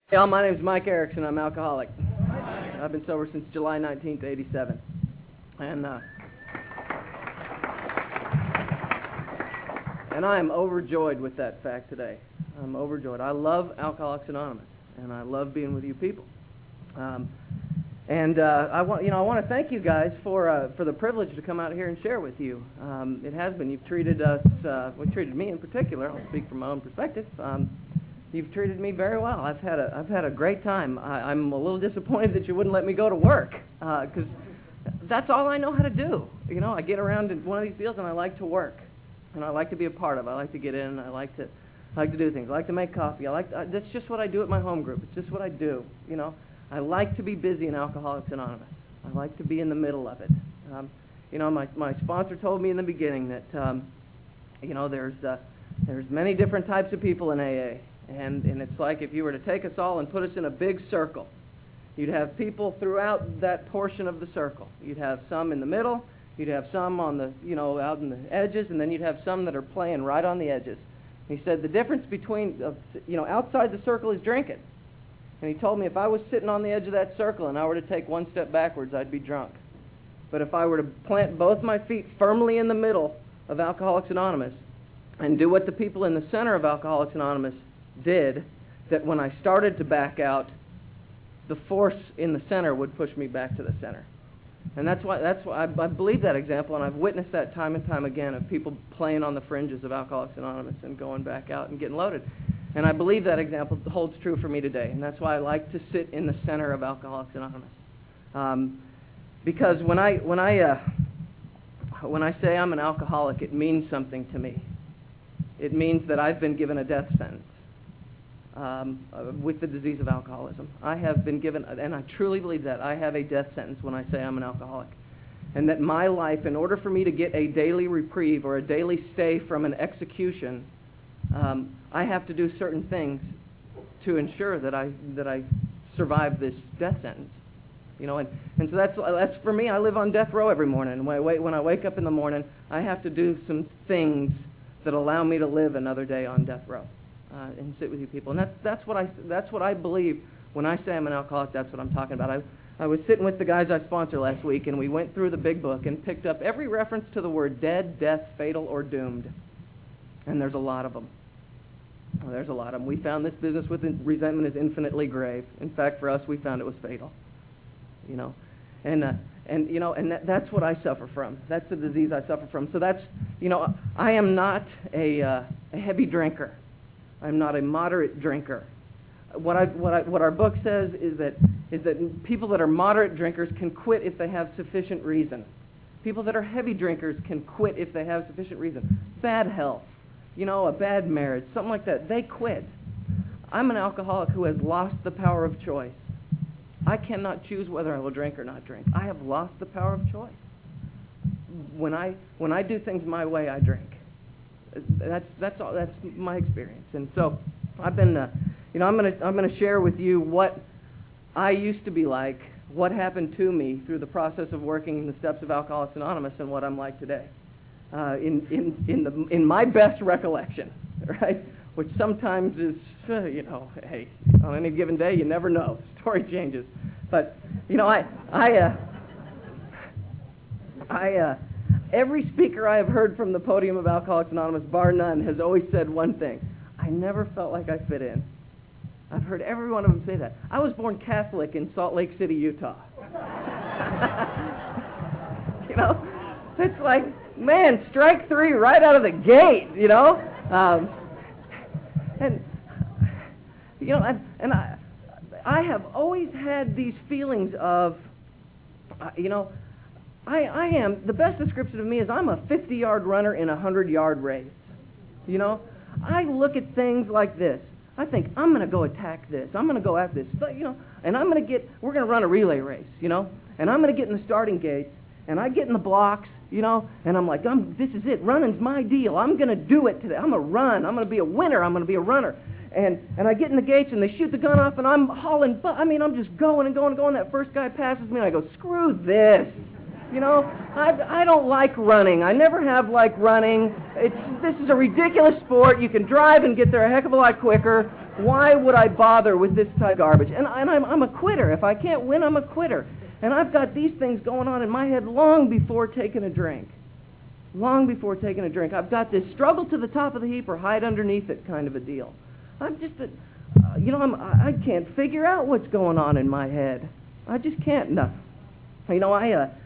Hey, all, my name's Mike Erickson. I'm alcoholic. I've been sober since July 19th, 87. And I am overjoyed with that fact today. I'm overjoyed. I love Alcoholics Anonymous, and I love being with you people. I want to thank you guys for the privilege to come out here and share with you. It has been. You've treated us, treated me in particular. I'll speak from my own perspective. You've treated me very well. I've had a great time. I'm a little disappointed that you wouldn't let me go to work, because that's all I know how to do. You know, I get around in one of these deals and I like to work, and I like to be a part of it. I like to get in. I like to do things. I like to make coffee. That's just what I do at my home group. It's just what I do. You know, I like to be busy in Alcoholics Anonymous. I like to be in the middle of it. My sponsor told me in the beginning that there's many different types of people in AA. And it's like if you were to take us all and put us in a big circle, you'd have people throughout that portion of the circle. You'd have some in the middle, you'd have some on the, out in the edges, and then you'd have some that are playing right on the edges. He said the difference between, outside the circle is drinking. And he told me if I was sitting on the edge of that circle and I were to take one step backwards, I'd be drunk. But if I were to plant both my feet firmly in the middle of Alcoholics Anonymous and do what the people in the center of Alcoholics Anonymous did, that when I started to back out, the force in the center would push me back to the center. And that's why I believe that example, and I've witnessed that time and time again of people playing on the fringes of Alcoholics Anonymous and going back out and getting loaded. And I believe that example holds true for me today, and that's why I like to sit in the center of Alcoholics Anonymous. Because when I say I'm an alcoholic, it means something to me. It means that I've been given a death sentence. With the disease of alcoholism. I have been given, and I truly believe that, I have a death sentence when I say I'm an alcoholic. And that my life, in order for me to get a daily reprieve or a daily stay from an execution, I have to do certain things to ensure that I survive this death sentence. And so that's for me. I live on death row every morning. When I wake up in the morning, I have to do some things that allow me to live another day on death row. And sit with you people, and that's what I believe when I say I'm an alcoholic. That's what I'm talking about. I was sitting with the guys I sponsor last week, and we went through the big book and picked up every reference to the word dead, death, fatal, or doomed, and there's a lot of them. There's a lot of them. We found this business with resentment is infinitely grave. In fact, for us, we found it was fatal. That's what I suffer from. That's the disease I suffer from. So I am not a heavy drinker. I'm not a moderate drinker. What our book says is that people that are moderate drinkers can quit if they have sufficient reason. People that are heavy drinkers can quit if they have sufficient reason. Bad health, a bad marriage, something like that, they quit. I'm an alcoholic who has lost the power of choice. I cannot choose whether I will drink or not drink. I have lost the power of choice. When I do things my way, I drink. That's all. That's my experience, and so I've been, I'm gonna share with you what I used to be like, what happened to me through the process of working in the steps of Alcoholics Anonymous, and what I'm like today, in my best recollection, right? Which sometimes is, hey, on any given day you never know. The story changes, but every speaker I have heard from the podium of Alcoholics Anonymous, bar none, has always said one thing: I never felt like I fit in. I've heard every one of them say that. I was born Catholic in Salt Lake City, Utah. It's like, man, strike three right out of the gate, I have always had these feelings of, I am, the best description of me is I'm a 50-yard runner in a 100-yard race. I look at things like this. I think, I'm going to go attack this. I'm going to go at this. And we're going to run a relay race, and I'm going to get in the starting gates, and I get in the blocks, and I'm like, this is it. Running's my deal. I'm going to do it today. I'm going to run. I'm going to be a winner. I'm going to be a runner. And I get in the gates, and they shoot the gun off, and I'm hauling, I'm just going and going and going. That first guy passes me, and I go, screw this. I don't like running. I never have liked running. This is a ridiculous sport. You can drive and get there a heck of a lot quicker. Why would I bother with this type of garbage? And I'm a quitter. If I can't win, I'm a quitter. And I've got these things going on in my head long before taking a drink. Long before taking a drink. I've got this struggle to the top of the heap or hide underneath it kind of a deal. I'm just, I can't figure out what's going on in my head. I just can't. No. You know,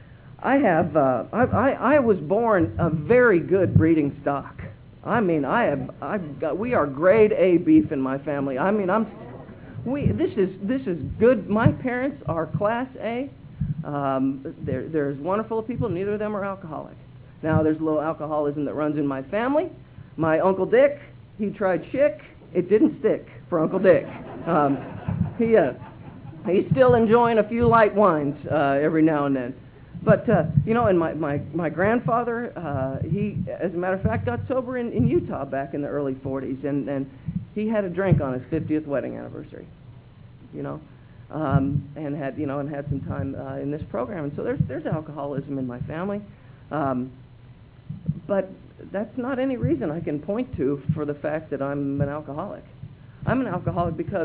I was born a very good breeding stock. I mean, we are grade A beef in my family. I mean, this is good. My parents are class A. There's wonderful people. Neither of them are alcoholic. Now, there's a little alcoholism that runs in my family. My Uncle Dick, he tried Schick. It didn't stick for Uncle Dick. He's still enjoying a few light wines every now and then. But, and my grandfather, he, as a matter of fact, got sober in Utah back in the early 40s, and he had a drink on his 50th wedding anniversary, and had some time in this program. And so there's alcoholism in my family. But that's not any reason I can point to for the fact that I'm an alcoholic. I'm an alcoholic because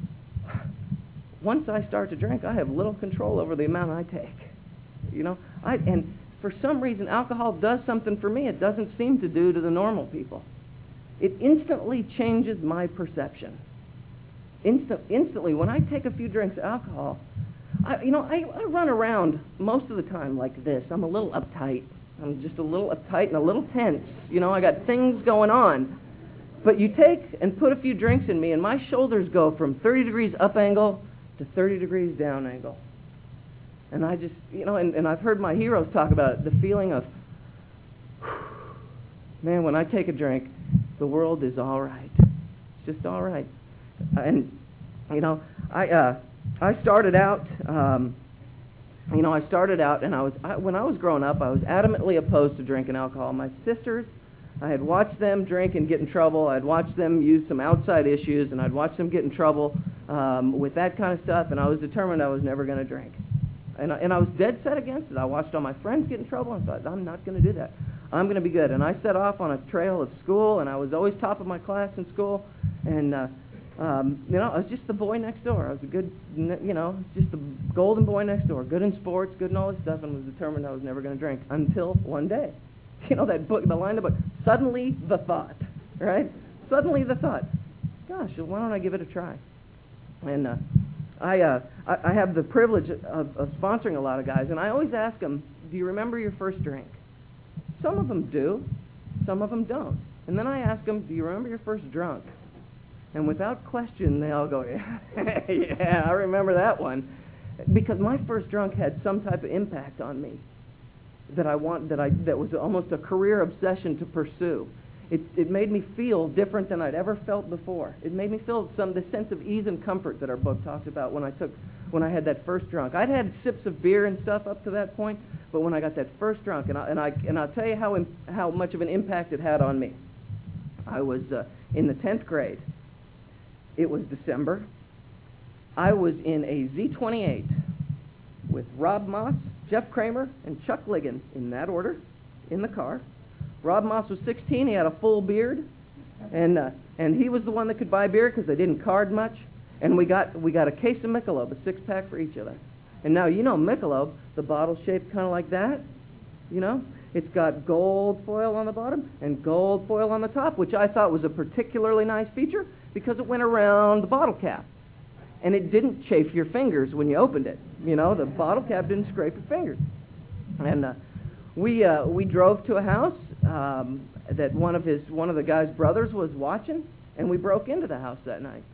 once I start to drink, I have little control over the amount I take. And for some reason, alcohol does something for me it doesn't seem to do to the normal people. It instantly changes my perception. Instantly, when I take a few drinks of alcohol, I run around most of the time like this. I'm a little uptight. I'm just a little uptight and a little tense. I got things going on. But you take and put a few drinks in me, and my shoulders go from 30 degrees up angle to 30 degrees down angle. And I just, and I've heard my heroes talk about it, the feeling of, man, when I take a drink, the world is all right. It's just all right. And, I started out, and when I was growing up, I was adamantly opposed to drinking alcohol. My sisters, I had watched them drink and get in trouble. I'd watched them use some outside issues, and I'd watched them get in trouble with that kind of stuff, and I was determined I was never going to drink. And I was dead set against it. I watched all my friends get in trouble, and I thought, I'm not going to do that. I'm going to be good. And I set off on a trail of school, and I was always top of my class in school, and I was just the boy next door. I was a good, just the golden boy next door, good in sports, good in all this stuff, and was determined I was never going to drink until one day. That book, the line of the book, suddenly the thought, right? Suddenly the thought, gosh, why don't I give it a try? And I have the privilege of sponsoring a lot of guys, and I always ask them, do you remember your first drink? Some of them do, some of them don't. And then I ask them, do you remember your first drunk? And without question, they all go, yeah, I remember that one. Because my first drunk had some type of impact on me that was almost a career obsession to pursue. It made me feel different than I'd ever felt before. It made me feel the sense of ease and comfort that our book talks about when I had that first drunk. I'd had sips of beer and stuff up to that point, but when I got that first drunk, and I'll tell you how much of an impact it had on me. I was in the 10th grade. It was December. I was in a Z28 with Rob Moss, Jeff Kramer, and Chuck Ligon, in that order, in the car. Rob Moss was 16. He had a full beard, and he was the one that could buy beer because they didn't card much. And we got a case of Michelob, a 6-pack for each of us. And now Michelob, the bottle's shaped kind of like that. It's got gold foil on the bottom and gold foil on the top, which I thought was a particularly nice feature because it went around the bottle cap. And it didn't chafe your fingers when you opened it. The bottle cap didn't scrape your fingers. And we drove to a house that one of the guy's brothers was watching, and we broke into the house that night.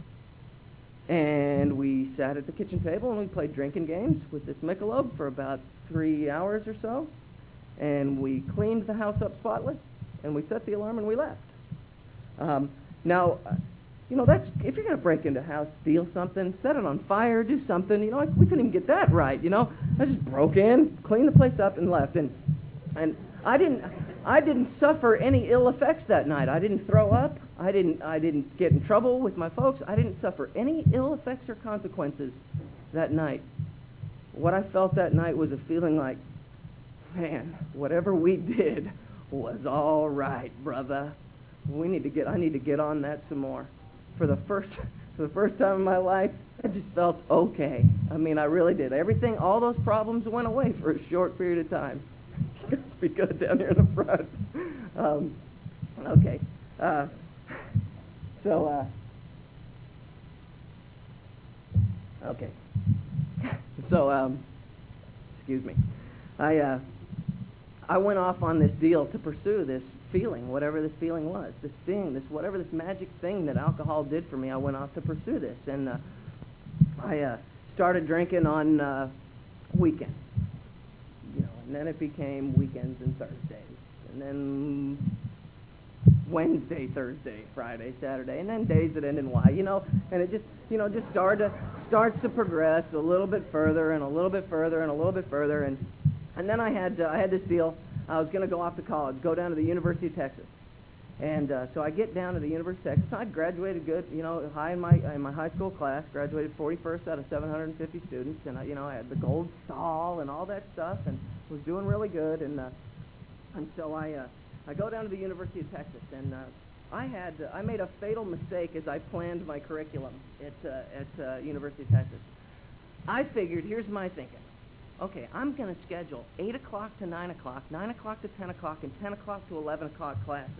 And we sat at the kitchen table and we played drinking games with this Michelob for about 3 hours or so. And we cleaned the house up spotless, and we set the alarm and we left. Now, that's, if you're going to break into a house, steal something, set it on fire, do something, we couldn't even get that right, I just broke in, cleaned the place up, and left. And I didn't suffer any ill effects that night. I didn't throw up. I didn't get in trouble with my folks. I didn't suffer any ill effects or consequences that night. What I felt that night was a feeling like, man, whatever we did was all right, brother. I need to get on that some more. For the For the first time in my life, I just felt okay. I mean, I really did. Everything, all those problems went away for a short period of time. You guys be good down here in the front. Okay. Okay. So, excuse me. I went off on this deal to pursue this feeling, whatever this feeling was, this thing, whatever this magic thing that alcohol did for me. I went off to pursue this, and I started drinking on weekends, and then it became weekends and Thursdays, and then Wednesday, Thursday, Friday, Saturday, and then days that end in Y, and it just starts to progress a little bit further and a little bit further and a little bit further, and then I had this deal. I was going to go off to college, go down to the University of Texas, and so I get down to the University of Texas. I graduated good, high in my high school class. Graduated 41st out of 750 students, and I had the gold stall and all that stuff, and was doing really good, and so I go down to the University of Texas, and I made a fatal mistake as I planned my curriculum at University of Texas. I figured, here's my thinking. Okay, I'm going to schedule 8 o'clock to 9 o'clock, 9 o'clock to 10 o'clock, and 10 o'clock to 11 o'clock classes.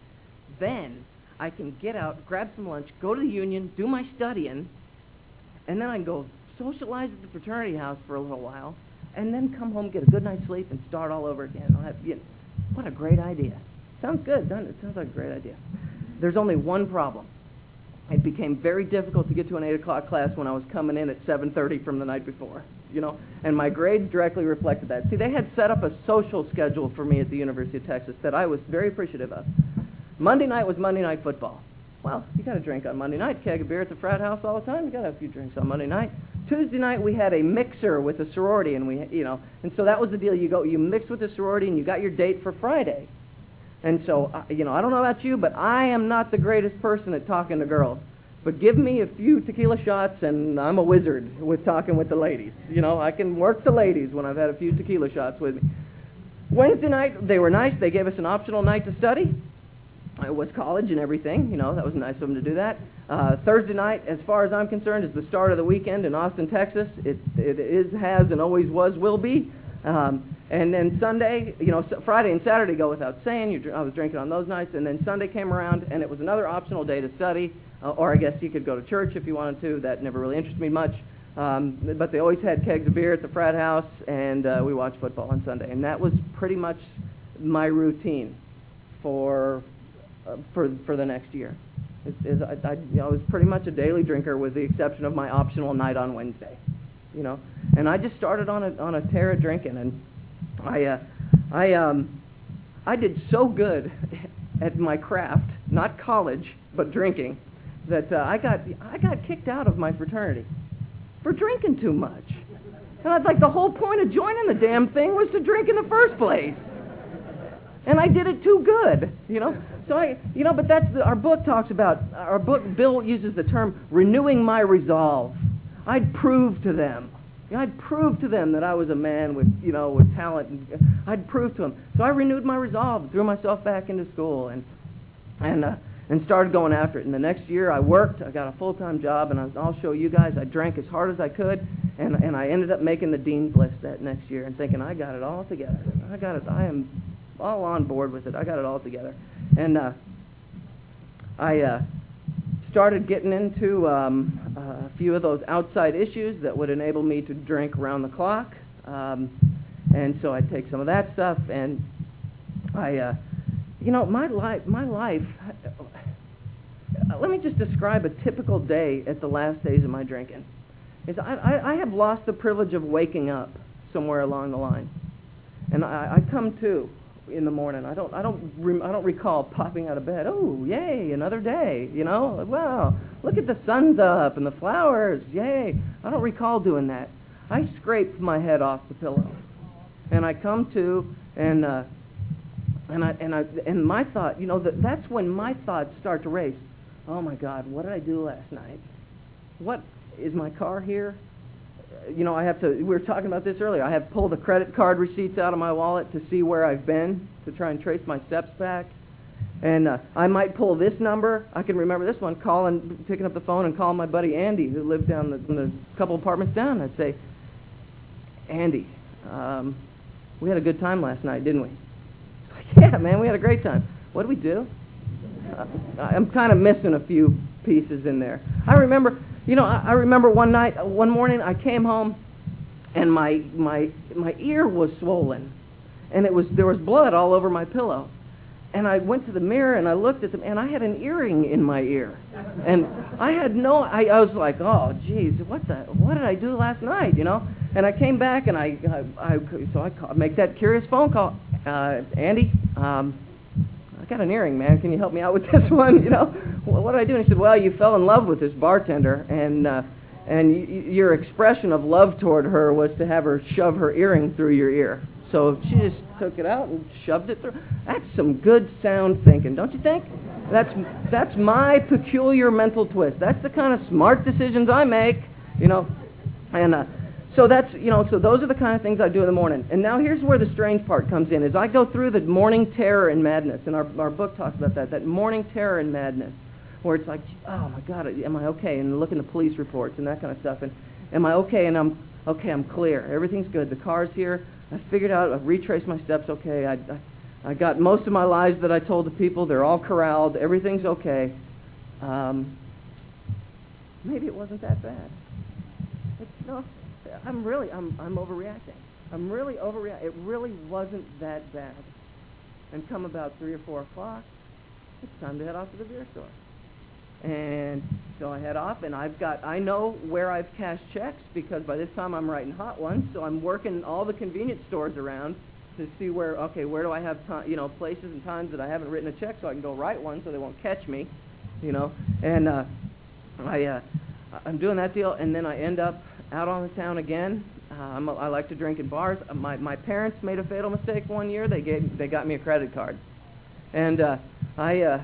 Then I can get out, grab some lunch, go to the Union, do my studying, and then I can go socialize at the fraternity house for a little while, and then come home, get a good night's sleep, and start all over again. What a great idea. Sounds good, doesn't it? Sounds like a great idea. There's only one problem. It became very difficult to get to an 8 o'clock class when I was coming in at 7:30 from the night before, and my grades directly reflected that. See, they had set up a social schedule for me at the University of Texas that I was very appreciative of. Monday night was Monday night football. Well, you got to drink on Monday night, keg of beer at the frat house all the time. You got to have a few drinks on Monday night. Tuesday night we had a mixer with a sorority, and and so that was the deal. You mix with the sorority, and you got your date for Friday. And so, I don't know about you, but I am not the greatest person at talking to girls. But give me a few tequila shots, and I'm a wizard with talking with the ladies. I can work the ladies when I've had a few tequila shots with me. Wednesday night, they were nice. They gave us an optional night to study. It was college and everything. That was nice of them to do that. Thursday night, as far as I'm concerned, is the start of the weekend in Austin, Texas. It is, has, and always was, will be. And then Sunday, Friday and Saturday go without saying. I was drinking on those nights. And then Sunday came around, and it was another optional day to study. Or I guess you could go to church if you wanted to. That never really interested me much. But they always had kegs of beer at the frat house, and we watched football on Sunday. And that was pretty much my routine for the next year. I was pretty much a daily drinker with the exception of my optional night on Wednesday. And I just started on a tear of drinking, and I did so good at my craft, not college, but drinking, that I got kicked out of my fraternity for drinking too much. And the whole point of joining the damn thing was to drink in the first place. And I did it too good, So but that's our book talks about, Bill uses the term renewing my resolve. I'd prove to them that I was a man with talent. I'd prove to them. So I renewed my resolve, threw myself back into school, and started going after it. And the next year I worked. I got a full-time job, and I'll show you guys. I drank as hard as I could, and I ended up making the dean's list that next year and thinking, I got it all together. I am all on board with it. I got it all together. And I started getting into a few of those outside issues that would enable me to drink around the clock. And so I'd take some of that stuff, and my life, let me just describe a typical day at the last days of my drinking. I have lost the privilege of waking up somewhere along the line. And I come to in the morning. I don't recall popping out of bed. Oh, yay, another day. Wow, look at the sun's up and the flowers. Yay. I don't recall doing that. I scrape my head off the pillow, and I come to, and my thought, that's when my thoughts start to race. Oh my God, what did I do last night? What is my car here? I have to, we were talking about this earlier, I have to pull the credit card receipts out of my wallet to see where I've been, to try and trace my steps back. And I might pull this number. I can remember this one, picking up the phone and calling my buddy Andy, who lived down the couple apartments down. I'd say, Andy, we had a good time last night, didn't we? He's like, yeah, man, we had a great time. What did we do? I'm kind of missing a few pieces in there. I remember one morning I came home and my ear was swollen, and there was blood all over my pillow. And I went to the mirror and I looked at them, and I had an earring in my ear. And I was like, oh, geez, what did I do last night, And I came back and I make that curious phone call. Andy, I got an earring, man. Can you help me out with this one? What did I do? And he said, well, you fell in love with this bartender, and your expression of love toward her was to have her shove her earring through your ear. So she just took it out and shoved it through. That's some good sound thinking, don't you think? That's my peculiar mental twist. That's the kind of smart decisions I make, And so so those are the kind of things I do in the morning. And now here's where the strange part comes in, is I go through the morning terror and madness, and our book talks about that morning terror and madness, where it's like, oh my God, am I okay? And look in the police reports and that kind of stuff. And am I okay? And I'm clear. Everything's good. The car's here. I figured out, I've retraced my steps, okay. I got most of my lies that I told the people. They're all corralled. Everything's okay. Maybe it wasn't that bad. I'm overreacting. I'm really overreacting. It really wasn't that bad. And come about 3 or 4 o'clock, it's time to head off to the beer store. And so I head off, and I know where I've cashed checks, because by this time I'm writing hot ones, so I'm working all the convenience stores around to see where do I have time, places and times that I haven't written a check, so I can go write one so they won't catch me, And I'm doing that deal, and then I end up out on the town again. I like to drink in bars. My parents made a fatal mistake one year. They got me a credit card, and I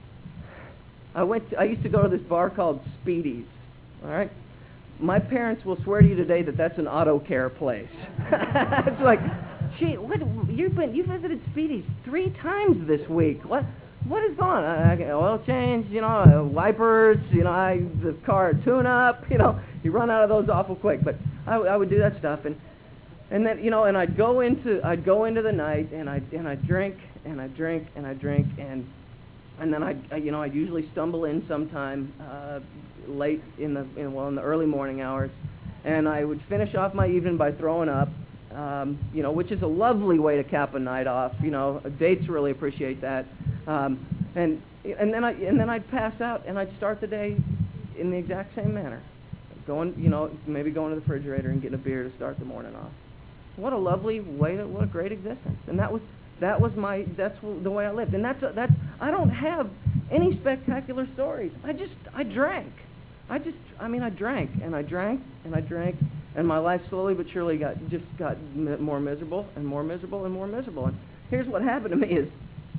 used to go to this bar called Speedy's. All right, my parents will swear to you today that that's an auto care place. It's like, gee, you visited Speedy's 3 times this week. What is going on? Oil change, wipers, the car tune-up, you run out of those awful quick. But I would do that stuff, and then and I'd go into the night, and I'd drink and I'd drink and I'd drink, and then I'd usually stumble in sometime late in the early morning hours, and I would finish off my evening by throwing up, which is a lovely way to cap a night off. Dates really appreciate that. And then I'd pass out, and I'd start the day in the exact same manner, maybe going to the refrigerator and getting a beer to start the morning off. What a lovely way! What a great existence! And that's the way I lived. And that's I don't have any spectacular stories. I drank. I drank and I drank and I drank, and my life slowly but surely got more miserable and more miserable and more miserable. And here's what happened to me is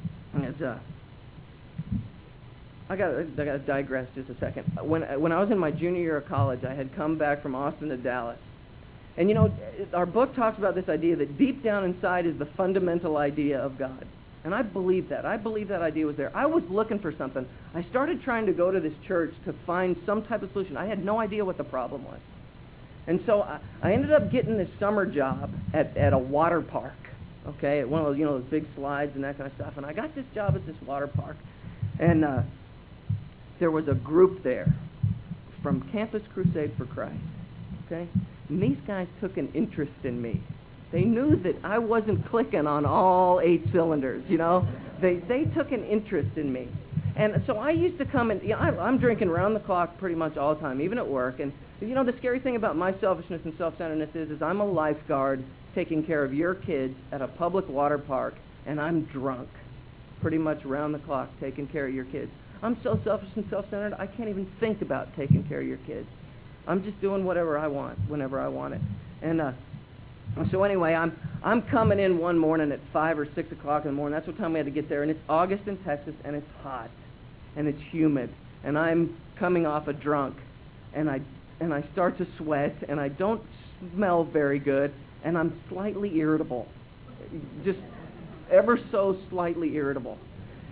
I got to digress just a second. When I was in my junior year of college, I had come back from Austin to Dallas. And our book talks about this idea that deep down inside is the fundamental idea of God. And I believe that. I believe that idea was there. I was looking for something. I started trying to go to this church to find some type of solution. I had no idea what the problem was. And so I ended up getting this summer job at a water park, okay, at one of those, those big slides and that kind of stuff. And I got this job at this water park. And there was a group there from Campus Crusade for Christ, okay? And these guys took an interest in me. They knew that I wasn't clicking on all 8 cylinders, They took an interest in me. And so I used to come and, I'm drinking around the clock pretty much all the time, even at work. And, the scary thing about my selfishness and self-centeredness is I'm a lifeguard taking care of your kids at a public water park, and I'm drunk pretty much around the clock taking care of your kids. I'm so selfish and self-centered, I can't even think about taking care of your kids. I'm just doing whatever I want, whenever I want it. And so anyway, I'm coming in one morning at 5 or 6 o'clock in the morning. That's what time we had to get there. And it's August in Texas, and it's hot, and it's humid. And I'm coming off a drunk, and I start to sweat, and I don't smell very good, and I'm slightly irritable, just ever so slightly irritable.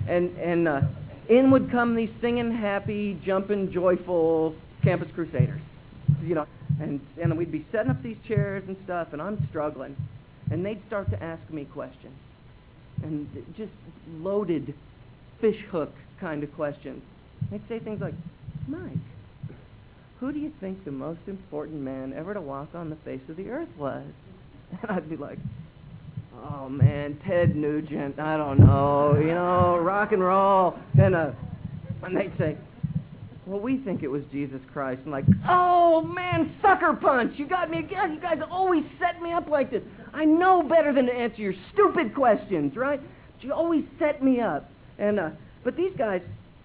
And in would come these singing, happy, jumping, joyful Campus Crusaders, and we'd be setting up these chairs and stuff, and I'm struggling, and they'd start to ask me questions, and just loaded fish hook kind of questions. They'd say things like, Mike, who do you think the most important man ever to walk on the face of the earth was? And I'd be like, oh man, Ted Nugent, I don't know, rock and roll. And they'd say, well, we think it was Jesus Christ. I'm like, oh man, sucker punch, you got me again. You guys always set me up like this. I know better than to answer your stupid questions, right? You always set me up. And but these guys,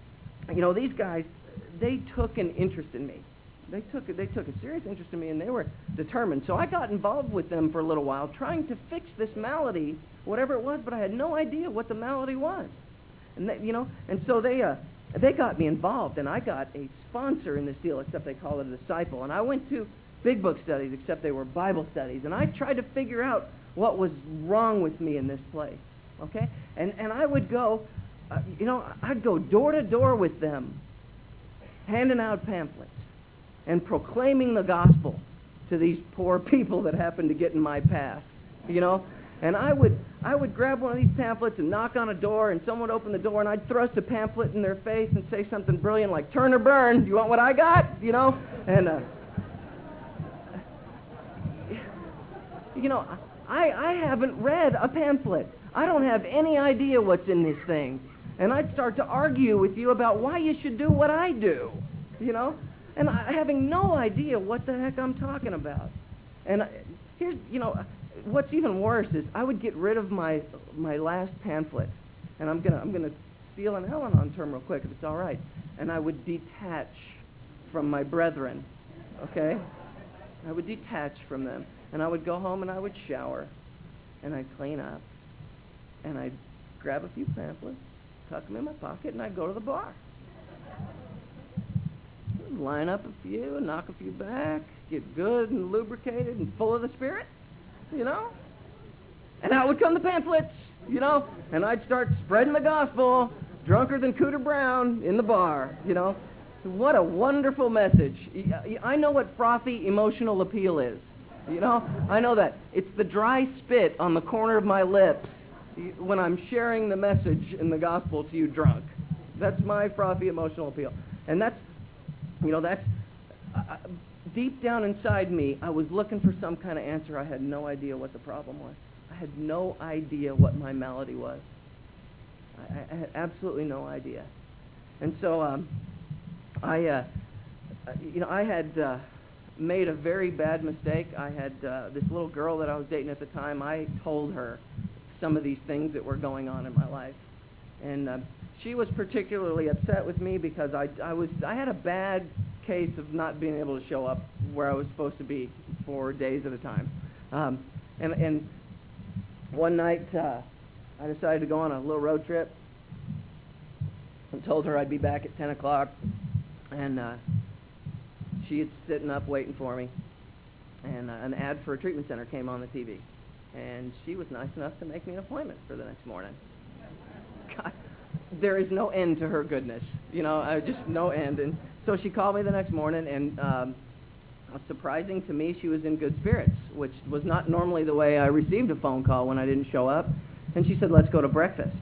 they took an interest in me. They took a serious interest in me, and they were determined. So I got involved with them for a little while, trying to fix this malady, whatever it was, but I had no idea what the malady was. And so they got me involved, and I got a sponsor in this deal, except they call it a disciple. And I went to big book studies, except they were Bible studies, and I tried to figure out what was wrong with me in this place. Okay, and I would go, I'd go door to door with them, handing out pamphlets and proclaiming the gospel to these poor people that happened to get in my path, And I would grab one of these pamphlets and knock on a door, and someone would open the door, and I'd thrust a pamphlet in their face and say something brilliant like, turn or burn, do you want what I got? And, I haven't read a pamphlet. I don't have any idea what's in this thing. And I'd start to argue with you about why you should do what I do, And having no idea what the heck I'm talking about. And here's, what's even worse is I would get rid of my last pamphlet, and I'm gonna steal an Al-Anon term real quick if it's all right. And I would detach from my brethren, okay? I would detach from them, and I would go home and I would shower, and I'd clean up, and I'd grab a few pamphlets, tuck them in my pocket, and I'd go to the bar. Line up a few, knock a few back, get good and lubricated and full of the Spirit, And out would come the pamphlets, And I'd start spreading the gospel, drunker than Cooter Brown in the bar, What a wonderful message. I know what frothy emotional appeal is, I know that. It's the dry spit on the corner of my lips when I'm sharing the message in the gospel to you drunk. That's my frothy emotional appeal. And that's deep down inside me, I was looking for some kind of answer. I had no idea what the problem was. I had no idea what my malady was. I had absolutely no idea. And so I had made a very bad mistake. I had this little girl that I was dating at the time. I told her some of these things that were going on in my life. And she was particularly upset with me because I had a bad case of not being able to show up where I was supposed to be for days at a time. And one night I decided to go on a little road trip and told her I'd be back at 10 o'clock. And she was sitting up waiting for me. And an ad for a treatment center came on the TV. And she was nice enough to make me an appointment for the next morning. God, there is no end to her goodness, just no end. And so she called me the next morning, and surprising to me, she was in good spirits, which was not normally the way I received a phone call when I didn't show up. And she said, let's go to breakfast.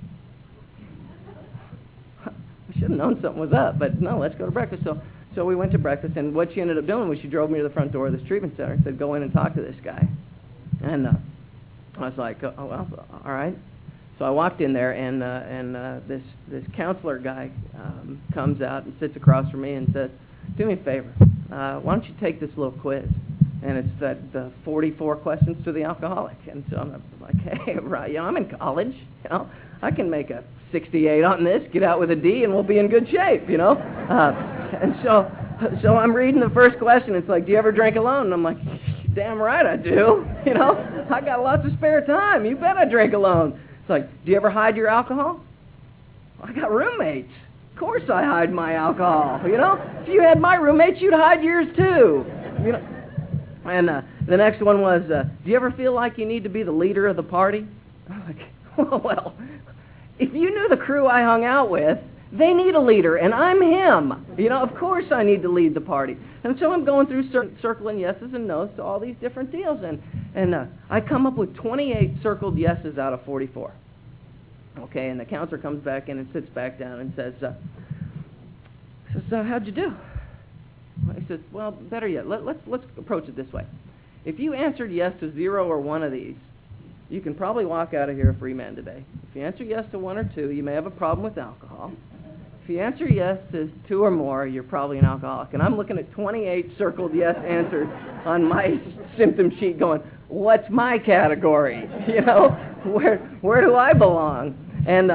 I should have known something was up, but no, let's go to breakfast. So we went to breakfast, and what she ended up doing was she drove me to the front door of this treatment center and said, go in and talk to this guy. And I was like, oh, well, all right. So I walked in there, and this counselor guy comes out and sits across from me and says, do me a favor, why don't you take this little quiz? And it's the 44 questions to the alcoholic. And so I'm like, hey, right, I'm in college, I can make a 68 on this, get out with a D, and we'll be in good shape, And so I'm reading the first question. It's like, do you ever drink alone? And I'm like, damn right I do. I got lots of spare time. You bet I drink alone. It's like, do you ever hide your alcohol? I got roommates. Of course I hide my alcohol, If you had my roommates, you'd hide yours too, And the next one was, do you ever feel like you need to be the leader of the party? I'm like, well, If you knew the crew I hung out with, they need a leader, and I'm him. Of course I need to lead the party. And so I'm going through circling yeses and nos to all these different deals, and I come up with 28 circled yeses out of 44. Okay, and the counselor comes back in and sits back down and says, how'd you do? He says, well, better yet, let's approach it this way. If you answered yes to 0 or 1 of these, you can probably walk out of here a free man today. If you answer yes to 1 or 2, you may have a problem with alcohol. If you answer yes to 2 or more, you're probably an alcoholic. And I'm looking at 28 circled yes answers on my symptom sheet going, what's my category? Where do I belong? And,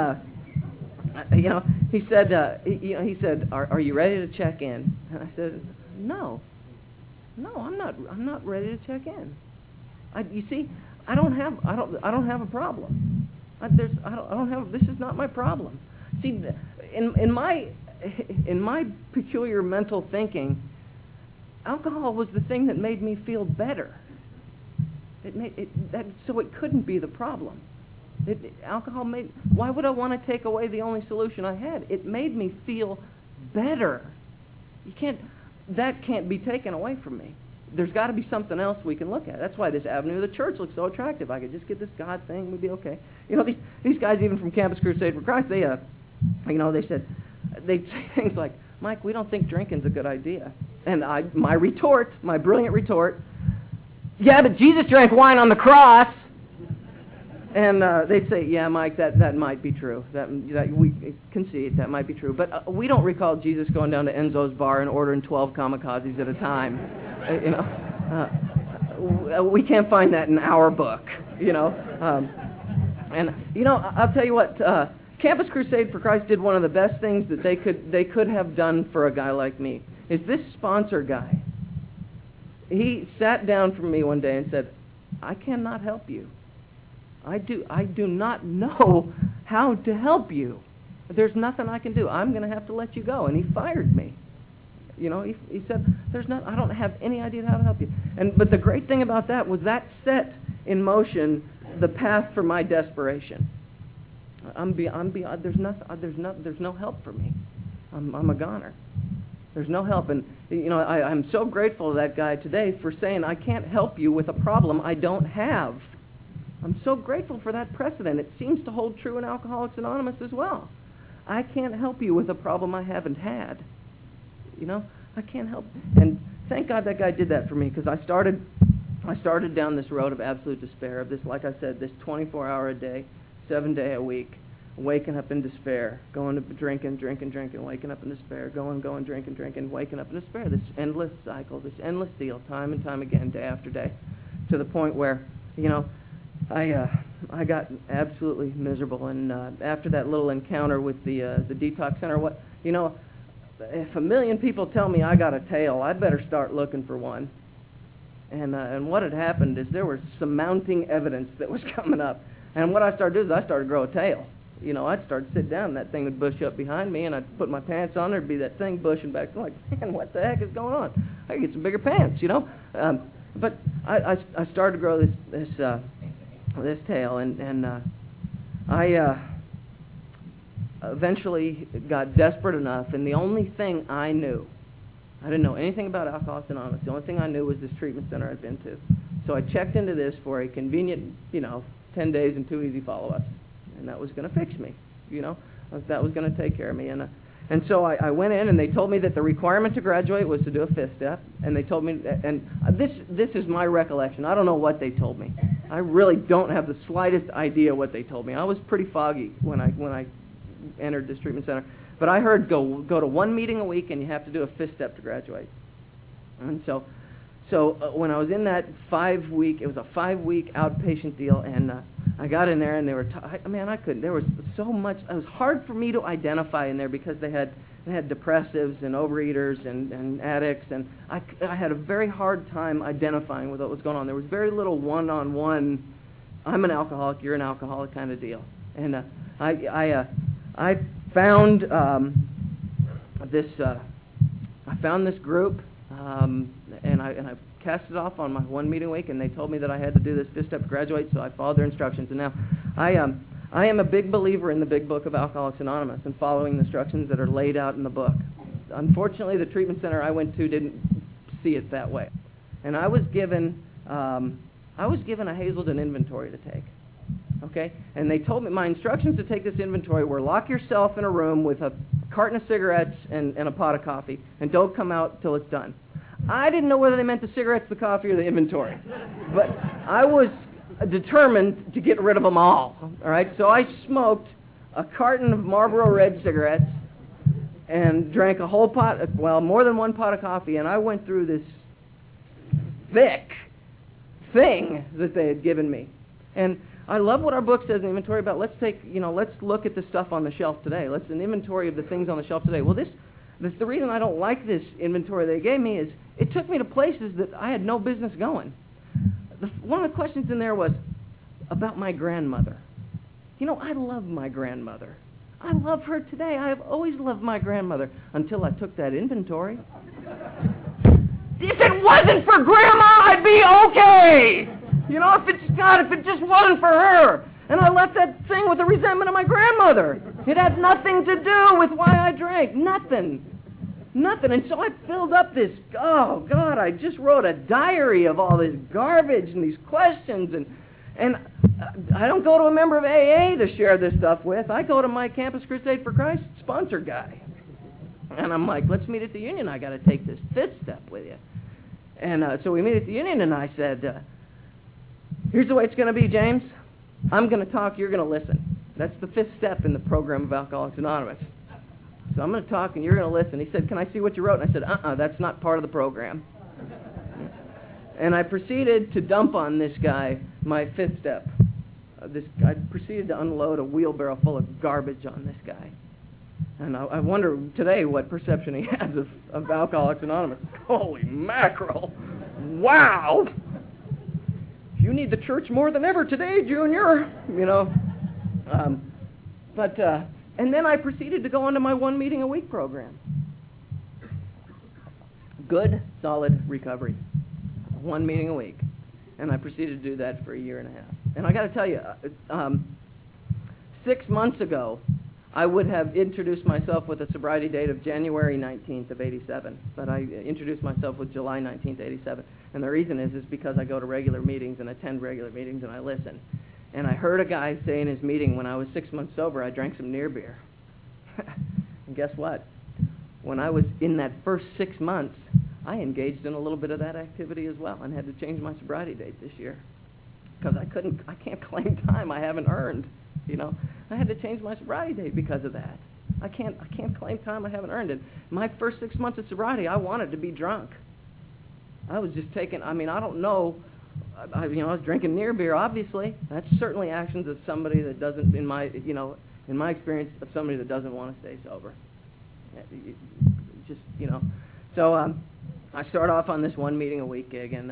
he said, are you ready to check in? And I said, no, I'm not ready to check in. You see, I don't have a problem. This is not my problem. See, in my peculiar mental thinking, alcohol was the thing that made me feel better. So it couldn't be the problem. Why would I want to take away the only solution I had? It made me feel better. That can't be taken away from me. There's got to be something else we can look at. That's why this avenue of the church looks so attractive. I could just get this God thing, we'd be okay. These guys, even from Campus Crusade for Christ, they'd say things like, Mike, we don't think drinking's a good idea. And my brilliant retort, yeah, but Jesus drank wine on the cross. And they'd say, yeah, Mike, that might be true. That we concede that might be true. But we don't recall Jesus going down to Enzo's bar and ordering 12 kamikazes at a time. We can't find that in our book. I'll tell you what. Campus Crusade for Christ did one of the best things that they could have done for a guy like me. Is this sponsor guy? He sat down from me one day and said, I cannot help you. I do not know how to help you. There's nothing I can do. I'm going to have to let you go. And he fired me. He said, I don't have any idea how to help you. But the great thing about that was that set in motion the path for my desperation. There's no help for me. I'm a goner. There's no help. And, I'm so grateful to that guy today for saying, I can't help you with a problem I don't have. I'm so grateful for that precedent. It seems to hold true in Alcoholics Anonymous as well. I can't help you with a problem I haven't had. I can't help. And thank God that guy did that for me, because I started down this road of absolute despair, of this, like I said, this 24-hour a day, 7-day a week, waking up in despair, going to drinking, waking up in despair, going, drinking, waking up in despair. This endless cycle, this endless deal, time and time again, day after day, to the point where, I got absolutely miserable. And after that little encounter with the detox center, if a million people tell me I got a tail, I'd better start looking for one. And what had happened is there was some mounting evidence that was coming up. And what I started doing is I started to grow a tail. I'd start to sit down, and that thing would bush up behind me, and I'd put my pants on, there'd be that thing bushing back. I'm like, man, what the heck is going on? I could get some bigger pants, But I started to grow this tail, and I eventually got desperate enough, and the only thing I knew, I didn't know anything about Alcoholics Anonymous. The only thing I knew was this treatment center I'd been to. So I checked into this for a convenient, 10 days and 2 easy follow-ups, and that was going to fix me, that was going to take care of me. And so I went in, and they told me that the requirement to graduate was to do a fifth step, and they told me, and this is my recollection. I don't know what they told me. I really don't have the slightest idea what they told me. I was pretty foggy when I entered this treatment center. But I heard go to one meeting a week, and you have to do a fifth step to graduate. And so when I was in that 5-week, it was a 5-week outpatient deal, and I got in there, and they were, I couldn't. There was so much. It was hard for me to identify in there because they had depressives and overeaters and addicts, and I had a very hard time identifying with what was going on. There was very little one-on-one, I'm an alcoholic, you're an alcoholic kind of deal. And I found this group, and I cast it off on my one meeting a week, and they told me that I had to do this fifth step to graduate, so I followed their instructions. And now I am a big believer in the big book of Alcoholics Anonymous and following the instructions that are laid out in the book. Unfortunately, the treatment center I went to didn't see it that way. And I was given a Hazelden inventory to take. Okay? And they told me, my instructions to take this inventory were lock yourself in a room with a carton of cigarettes and a pot of coffee, and don't come out till it's done. I didn't know whether they meant the cigarettes, the coffee, or the inventory. But I was determined to get rid of them all. All right? So I smoked a carton of Marlboro Red cigarettes and drank a whole pot, well, more than one pot of coffee, and I went through this thick thing that they had given me. And I love what our book says in the inventory about let's look at the stuff on the shelf today. Let's an inventory of the things on the shelf today. Well, the reason I don't like this inventory they gave me is it took me to places that I had no business going. One of the questions in there was about my grandmother. I love my grandmother. I love her today. I have always loved my grandmother until I took that inventory. If it wasn't for Grandma, I'd be okay. If it just wasn't for her. And I left that thing with the resentment of my grandmother. It had nothing to do with why I drank. Nothing. And so I filled up this, oh, God, I just wrote a diary of all this garbage and these questions. And I don't go to a member of AA to share this stuff with. I go to my Campus Crusade for Christ sponsor guy. And I'm like, let's meet at the Union. I got to take this fifth step with you. And so we meet at the Union, and I said, here's the way it's going to be, James. I'm going to talk, you're going to listen. That's the fifth step in the program of Alcoholics Anonymous. So I'm going to talk, and you're going to listen. He said, can I see what you wrote? And I said, that's not part of the program. And I proceeded to dump on this guy my fifth step. I proceeded to unload a wheelbarrow full of garbage on this guy. And I wonder today what perception he has of Alcoholics Anonymous. Holy mackerel. Wow. You need the church more than ever today, Junior. And then I proceeded to go on to my one meeting a week program. Good, solid recovery. One meeting a week. And I proceeded to do that for a year and a half. And I got to tell you, 6 months ago, I would have introduced myself with a sobriety date of January 19th of 87. But I introduced myself with July 19th, 87. And the reason is because I go to regular meetings and attend regular meetings and I listen. And I heard a guy say in his meeting when I was 6 months sober, I drank some near beer. And guess what? When I was in that first 6 months, I engaged in a little bit of that activity as well and had to change my sobriety date this year. Because I can't claim time I haven't earned, I had to change my sobriety date because of that. I can't claim time I haven't earned it. My first 6 months of sobriety, I wanted to be drunk. I was just taking, I don't know, I was drinking near beer, obviously. That's certainly actions of somebody that doesn't, in my experience, of somebody that doesn't want to stay sober. So I start off on this one meeting a week gig, and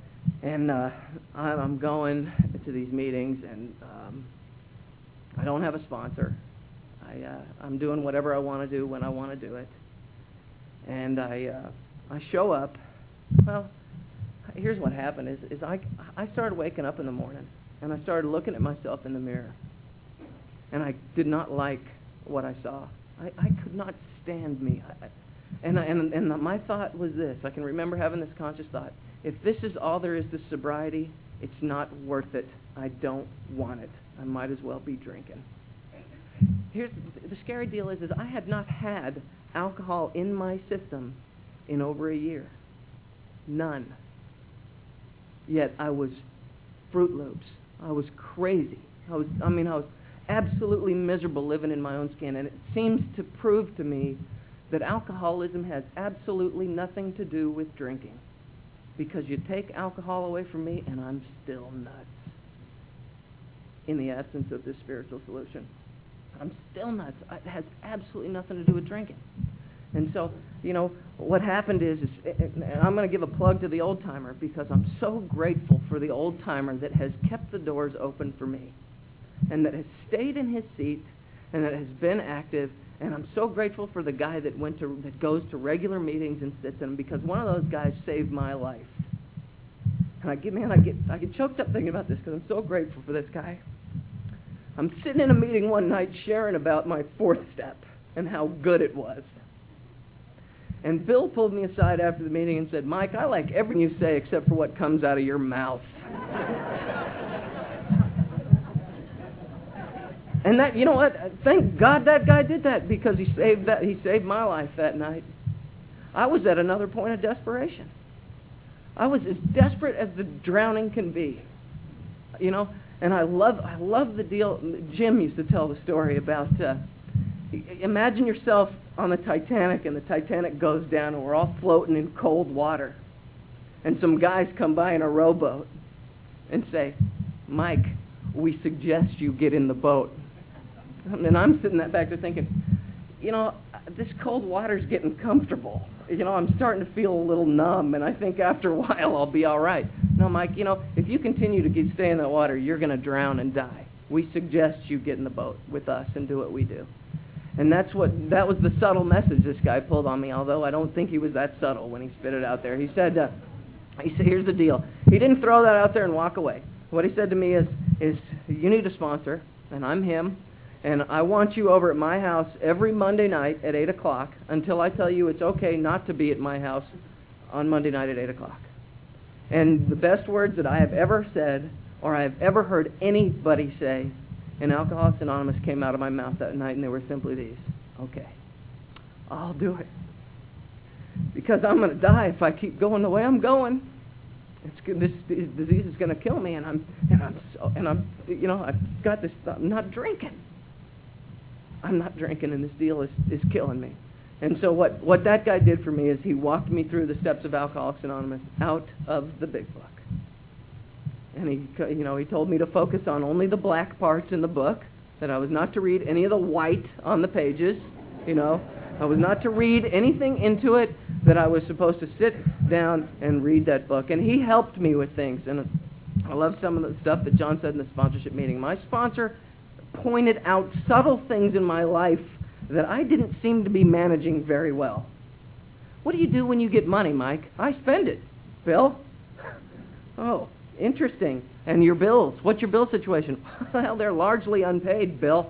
I'm going to these meetings, and I don't have a sponsor. I'm doing whatever I want to do when I want to do it. And I show up. Well, here's what happened is I started waking up in the morning, and I started looking at myself in the mirror. And I did not like what I saw. I could not stand me. And my thought was this. I can remember having this conscious thought. If this is all there is to sobriety, it's not worth it. I don't want it. I might as well be drinking. Here's the scary deal is I had not had alcohol in my system in over a year. None. Yet I was Fruit Loops. I was crazy. I was absolutely miserable living in my own skin. And it seems to prove to me that alcoholism has absolutely nothing to do with drinking. Because you take alcohol away from me and I'm still nuts. In the absence of this spiritual solution. I'm still nuts. It has absolutely nothing to do with drinking. And so, what happened is and I'm going to give a plug to the old-timer because I'm so grateful for the old-timer that has kept the doors open for me and that has stayed in his seat and that has been active. And I'm so grateful for the guy that goes to regular meetings and sits in them because one of those guys saved my life. And I get choked up thinking about this because I'm so grateful for this guy. I'm sitting in a meeting one night sharing about my fourth step and how good it was. And Bill pulled me aside after the meeting and said, Mike, I like everything you say except for what comes out of your mouth. And that, you know what? Thank God that guy did that, because he saved my life that night. I was at another point of desperation. I was as desperate as the drowning can be. You know, and I love the deal. Jim used to tell the story about, imagine yourself on the Titanic, and the Titanic goes down, and we're all floating in cold water. And some guys come by in a rowboat and say, Mike, we suggest you get in the boat. And I'm sitting back there thinking, you know, this cold water's getting comfortable. You know, I'm starting to feel a little numb, and I think after a while I'll be all right. No, Mike, you know, if you continue to stay in that water, you're going to drown and die. We suggest you get in the boat with us and do what we do. And that was the subtle message this guy pulled on me, although I don't think he was that subtle when he spit it out there. He said, here's the deal. He didn't throw that out there and walk away. What he said to me is you need a sponsor, and I'm him. And I want you over at my house every Monday night at 8 o'clock until I tell you it's okay not to be at my house on Monday night at 8 o'clock. And the best words that I have ever said, or I have ever heard anybody say in Alcoholics Anonymous, came out of my mouth that night, and they were simply these: okay, I'll do it. Because I'm going to die if I keep going the way I'm going. This disease is going to kill me, and I'm you know, I've got this. I'm not drinking. I'm not drinking, and this deal is killing me. And so what that guy did for me is he walked me through the steps of Alcoholics Anonymous out of the big book. And he told me to focus on only the black parts in the book, that I was not to read any of the white on the pages, you know. I was not to read anything into it, that I was supposed to sit down and read that book. And he helped me with things. And I love some of the stuff that John said in the sponsorship meeting. My sponsor pointed out subtle things in my life that I didn't seem to be managing very well. What do you do when you get money, Mike? I spend it. Bill? Oh, interesting. And your bills? What's your bill situation? Well, they're largely unpaid, Bill.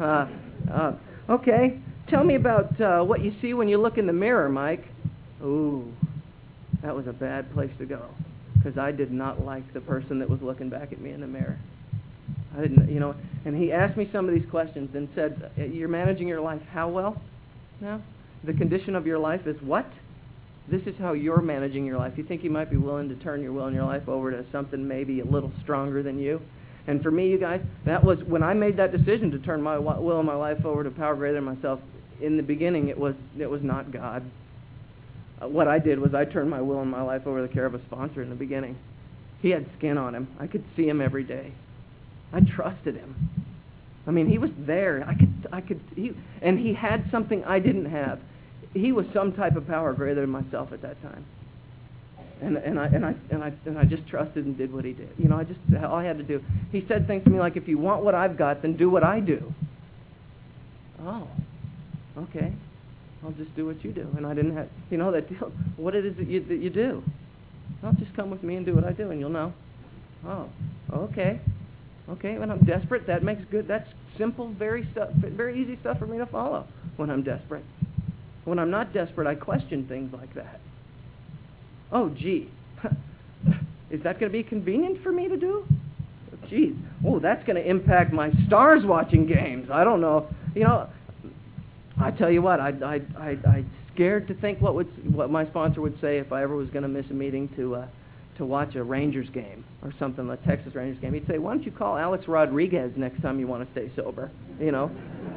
Okay. Tell me about what you see when you look in the mirror, Mike. Ooh, that was a bad place to go, because I did not like the person that was looking back at me in the mirror. I didn't, you know, and he asked me some of these questions and said, you're managing your life how well? No. The condition of your life is what? This is how you're managing your life. You think you might be willing to turn your will and your life over to something maybe a little stronger than you? And for me, you guys, that was when I made that decision to turn my will and my life over to power greater than myself. In the beginning, it was not God. What I did was I turned my will and my life over to the care of a sponsor in the beginning. He had skin on him. I could see him every day. I trusted him. I mean, he was there. And he had something I didn't have. He was some type of power greater than myself at that time. And I just trusted and did what he did. You know, all I had to do. He said things to me like, if you want what I've got, then do what I do. Oh, okay. I'll just do what you do. And I didn't have, you know, that deal. What it is that you do. Well, just come with me and do what I do, and you'll know. Oh, okay. Okay, when I'm desperate, that makes good. That's simple, very easy stuff for me to follow when I'm desperate. When I'm not desperate, I question things like that. Oh, gee, is that going to be convenient for me to do? Geez, oh, that's going to impact my stars watching games. I don't know. You know, I tell you what, I'd scared to think what my sponsor would say if I ever was going to miss a meeting to watch a Rangers game or something, a Texas Rangers game. He'd say, why don't you call Alex Rodriguez next time you want to stay sober, you know?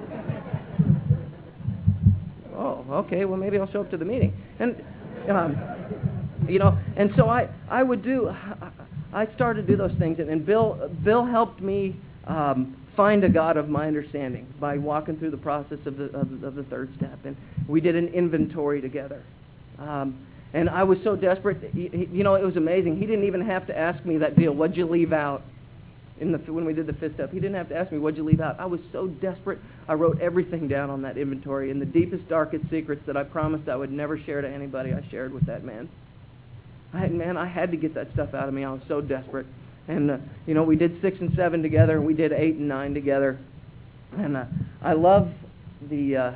Oh, okay, well, maybe I'll show up to the meeting. And, you know, and so I started to do those things, and Bill helped me find a God of my understanding by walking through the process of the third step, and we did an inventory together. And I was so desperate, you know, it was amazing. He didn't even have to ask me that deal, what'd you leave out? When we did the fifth step, he didn't have to ask me, what'd you leave out? I was so desperate, I wrote everything down on that inventory, and the deepest, darkest secrets that I promised I would never share to anybody, I shared with that man. I had to get that stuff out of me. I was so desperate. And, we did 6 and 7 together, and we did 8 and 9 together. And I love the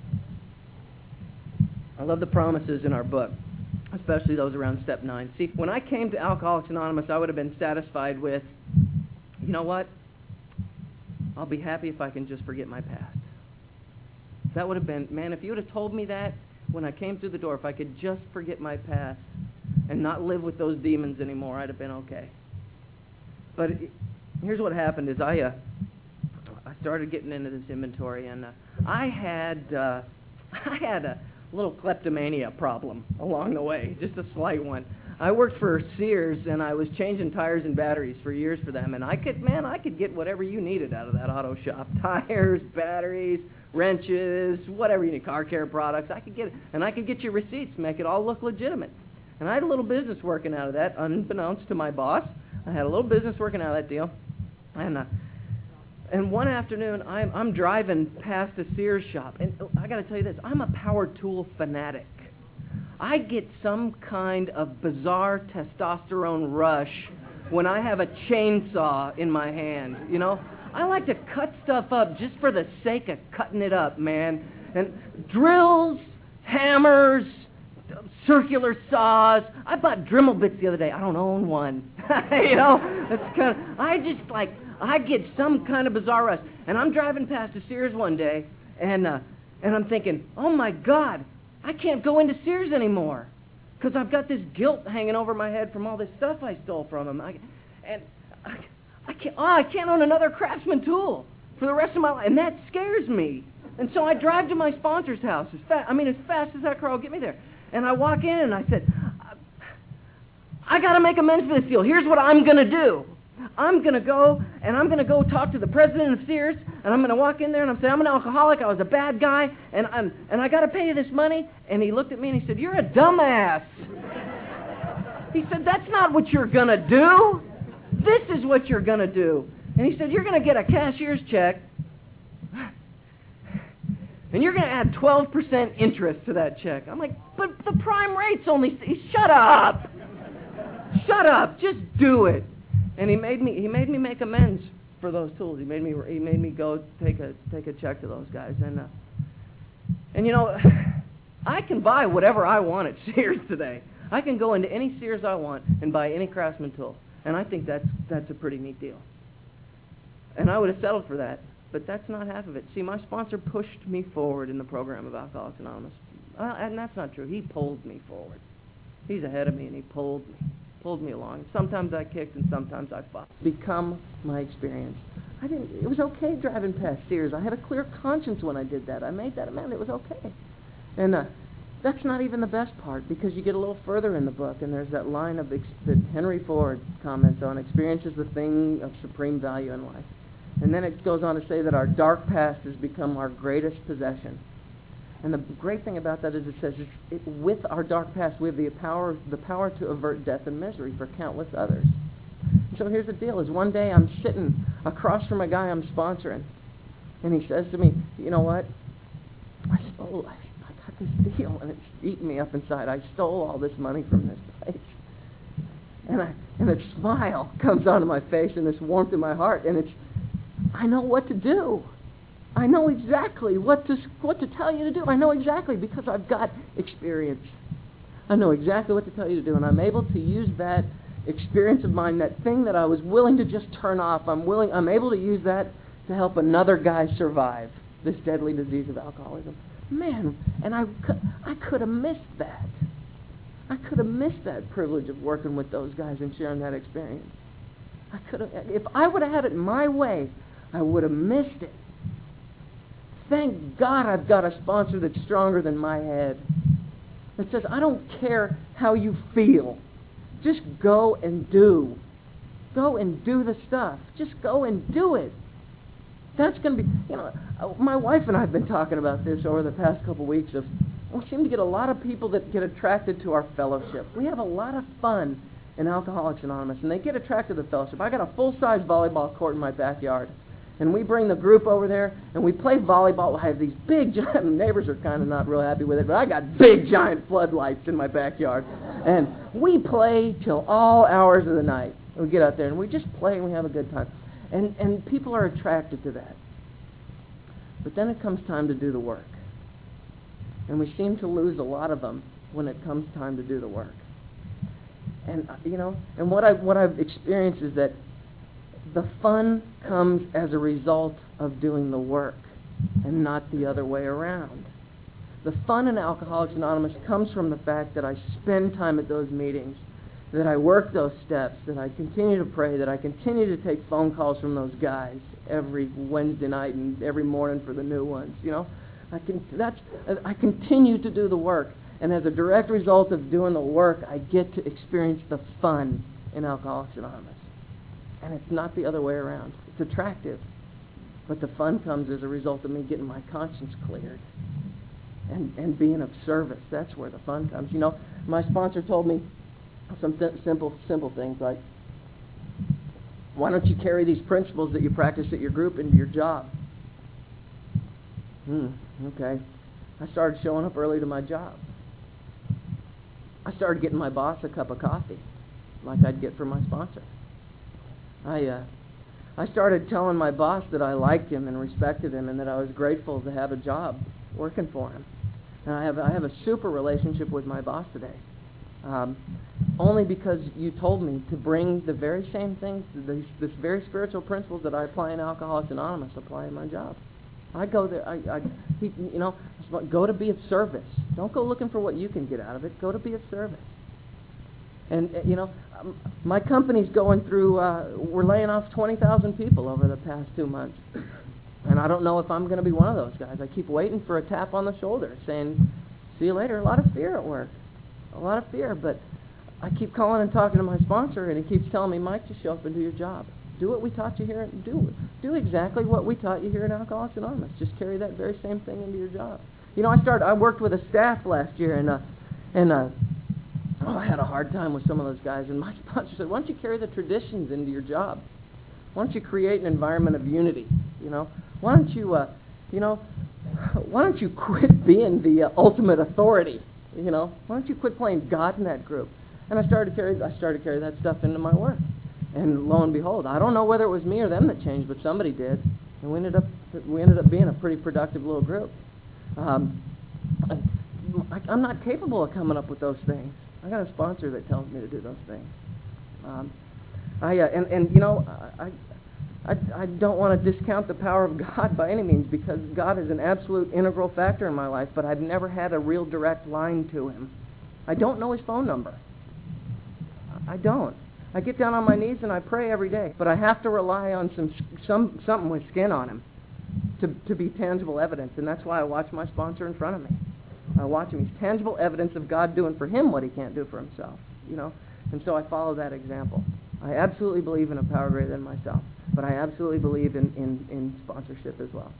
promises in our book, especially those around step 9. See, when I came to Alcoholics Anonymous, I would have been satisfied with, you know what? I'll be happy if I can just forget my past. That would have been, man, if you would have told me that when I came through the door, if I could just forget my past and not live with those demons anymore, I'd have been okay. But here's what happened is I started getting into this inventory, and I had a little kleptomania problem along the way, just a slight one. I worked for Sears, and I was changing tires and batteries for years for them, and I could get whatever you needed out of that auto shop. Tires, batteries, wrenches, whatever you need, car care products. I could get it, and I could get your receipts, make it all look legitimate. And I had a little business working out of that, unbeknownst to my boss. I had a little business working out of that deal. And one afternoon, I'm driving past a Sears shop, and I got to tell you this, I'm a power tool fanatic. I get some kind of bizarre testosterone rush when I have a chainsaw in my hand, I like to cut stuff up just for the sake of cutting it up, man. And drills, hammers, circular saws. I bought Dremel bits the other day. I don't own one. That's kind of, I get some kind of bizarre rush. And I'm driving past a Sears one day, and I'm thinking, oh my God, I can't go into Sears anymore because I've got this guilt hanging over my head from all this stuff I stole from them. I can't own another Craftsman tool for the rest of my life, and that scares me. And so I drive to my sponsor's house as fast as that car will get me there. And I walk in and I said, I got to make amends for this deal. Here's what I'm going to do. I'm going to go talk to the president of Sears, and I'm going to walk in there and I'm saying, I'm an alcoholic, I was a bad guy, and I got to pay you this money. And he looked at me and he said, you're a dumbass. He said, that's not what you're going to do. This is what you're going to do. And he said, you're going to get a cashier's check, and you're going to add 12% interest to that check. I'm like, but the prime rate's only... Shut up! Shut up! Just do it. And he made me make amends for those tools. He made me go take a check to those guys. And I can buy whatever I want at Sears today. I can go into any Sears I want and buy any Craftsman tool. And I think that's a pretty neat deal. And I would have settled for that, but that's not half of it. See, my sponsor pushed me forward in the program of Alcoholics Anonymous. And that's not true. He pulled me forward. He's ahead of me, and he pulled me along. Sometimes I kicked, and sometimes I fought. Become my experience. It was okay driving past Sears. I had a clear conscience when I did that. I made that amendment. It was okay. And that's not even the best part, because you get a little further in the book, and there's that line that Henry Ford comments on, experience is the thing of supreme value in life. And then it goes on to say that our dark past has become our greatest possession. And the great thing about that is it says with our dark past, we have the power to avert death and misery for countless others. So here's the deal, is one day I'm sitting across from a guy I'm sponsoring, and he says to me, you know what, I got this deal, and it's eating me up inside. I stole all this money from this place. And a smile comes onto my face, and this warmth in my heart, and I know what to do. I know exactly what to tell you to do. I know exactly, because I've got experience. I know exactly what to tell you to do, and I'm able to use that experience of mine, that thing that I was willing to just turn off. I'm able to use that to help another guy survive this deadly disease of alcoholism. Man, and I could have missed that. I could have missed that privilege of working with those guys and sharing that experience. If I would have had it my way, I would have missed it. Thank God I've got a sponsor that's stronger than my head. That says, I don't care how you feel. Just go and do. Go and do the stuff. Just go and do it. That's going to be, my wife and I have been talking about this over the past couple weeks. We seem to get a lot of people that get attracted to our fellowship. We have a lot of fun in Alcoholics Anonymous, and they get attracted to the fellowship. I got a full-size volleyball court in my backyard, and we bring the group over there, and we play volleyball. I have these big, giant, neighbors are kind of not real happy with it, but I got big, giant floodlights in my backyard, and we play till all hours of the night. We get out there and we just play and we have a good time. And people are attracted to that. But then it comes time to do the work. And we seem to lose a lot of them when it comes time to do the work. And, and what I've experienced is that the fun comes as a result of doing the work and not the other way around. The fun in Alcoholics Anonymous comes from the fact that I spend time at those meetings, that I work those steps, that I continue to pray, that I continue to take phone calls from those guys every Wednesday night and every morning for the new ones. I continue to do the work, and as a direct result of doing the work, I get to experience the fun in Alcoholics Anonymous. And it's not the other way around. It's attractive, but the fun comes as a result of me getting my conscience cleared and being of service. That's where the fun comes. My sponsor told me some simple things like, why don't you carry these principles that you practice at your group into your job? Okay. I started showing up early to my job. I started getting my boss a cup of coffee like I'd get from my sponsor. I started telling my boss that I liked him and respected him and that I was grateful to have a job working for him. And I have a super relationship with my boss today. Only because you told me to bring the very same things, this very spiritual principles that I apply in Alcoholics Anonymous, apply in my job. I go there, go to be of service. Don't go looking for what you can get out of it. Go to be of service. And, my company's going through, we're laying off 20,000 people over the past 2 months. And I don't know if I'm going to be one of those guys. I keep waiting for a tap on the shoulder saying, see you later. A lot of fear at work. A lot of fear. But I keep calling and talking to my sponsor, and he keeps telling me, Mike, just show up and do your job. Do what we taught you here. Do exactly what we taught you here in Alcoholics Anonymous. Just carry that very same thing into your job. I worked with a staff last year, and I had a hard time with some of those guys. And my sponsor said, why don't you carry the traditions into your job? Why don't you create an environment of unity? Why don't you quit being the ultimate authority? Why don't you quit playing God in that group? And I started to carry that stuff into my work. And lo and behold, I don't know whether it was me or them that changed, but somebody did. And we ended up being a pretty productive little group. I'm not capable of coming up with those things. I got a sponsor that tells me to do those things. I don't want to discount the power of God by any means, because God is an absolute integral factor in my life, but I've never had a real direct line to him. I don't know his phone number. I don't. I get down on my knees and I pray every day, but I have to rely on something with skin on him to be tangible evidence, and that's why I watch my sponsor in front of me. I watch him. He's tangible evidence of God doing for him what he can't do for himself, and so I follow that example. I absolutely believe in a power greater than myself, but I absolutely believe in sponsorship as well.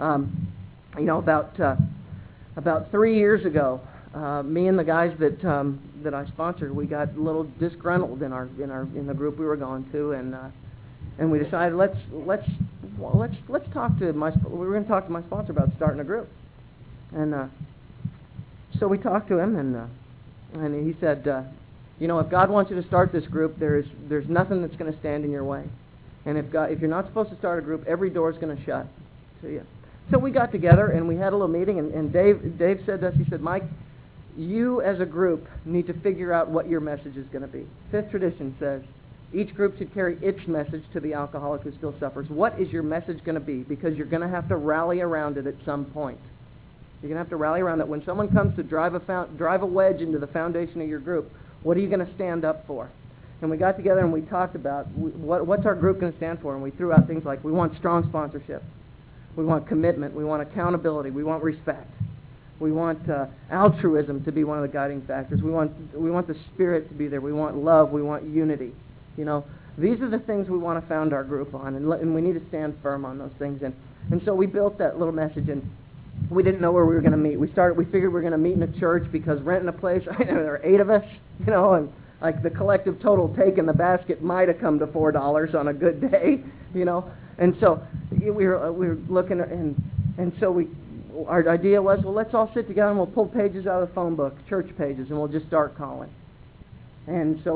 About 3 years ago, me and the guys that I sponsored, we got a little disgruntled in the group we were going to, and we decided let's talk to we were going to talk to my sponsor about starting a group, and so we talked to him, and he said, if God wants you to start this group, there's nothing that's going to stand in your way. And if you're not supposed to start a group, every door is going to shut to you. So we got together and we had a little meeting, and Dave said to us, he said, Mike, you as a group need to figure out what your message is going to be. Fifth tradition says each group should carry its message to the alcoholic who still suffers. What is your message going to be? Because you're going to have to rally around it at some point. You're going to have to rally around it. When someone comes to drive a wedge into the foundation of your group, what are you going to stand up for? And we got together and we talked about what's our group going to stand for, and we threw out things like we want strong sponsorship, we want commitment, we want accountability, we want respect, we want altruism to be one of the guiding factors, we want the spirit to be there, we want love, we want unity. These are the things we want to found our group on, and we need to stand firm on those things. And so we built that little message, and we didn't know where we were going to meet. We figured we were going to meet in a church because renting a place, there are 8 of us, and like the collective total take in the basket might have come to $4 on a good day, And so we were looking, and so our idea was, well, let's all sit together and we'll pull pages out of the phone book, church pages, and we'll just start calling. And so we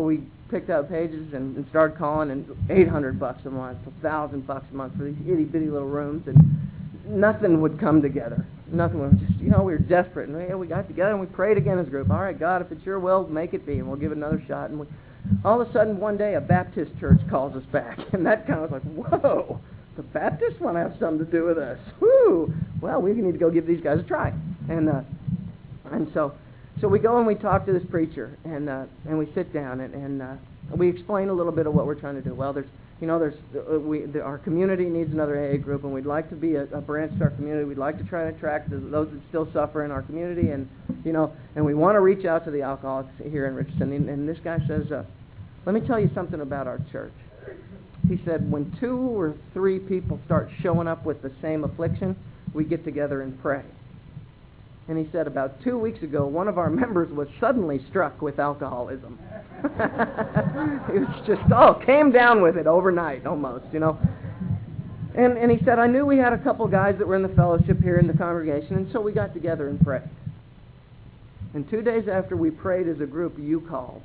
picked out pages and started calling, and $800 a month, $1,000 a month for these itty-bitty little rooms, and nothing would come together. Nothing would just, we were desperate, and we got together and we prayed again as a group. All right, God, if it's your will, make it be, and we'll give it another shot. And all of a sudden, one day, a Baptist church calls us back, and that kind of was like, whoa, the Baptists want to have something to do with us. Whoo! Well, we need to go give these guys a try. And so we go and we talk to this preacher, and we sit down, and we explain a little bit of what we're trying to do. Well, our community needs another AA group, and we'd like to be a branch to our community. We'd like to try to attract those that still suffer in our community, and we want to reach out to the alcoholics here in Richardson. And this guy says, let me tell you something about our church. He said, when 2 or 3 people start showing up with the same affliction, we get together and pray. And he said, about 2 weeks ago, one of our members was suddenly struck with alcoholism. It was just, came down with it overnight almost, And he said, I knew we had a couple guys that were in the fellowship here in the congregation, and so we got together and prayed. And 2 days after we prayed as a group, you called.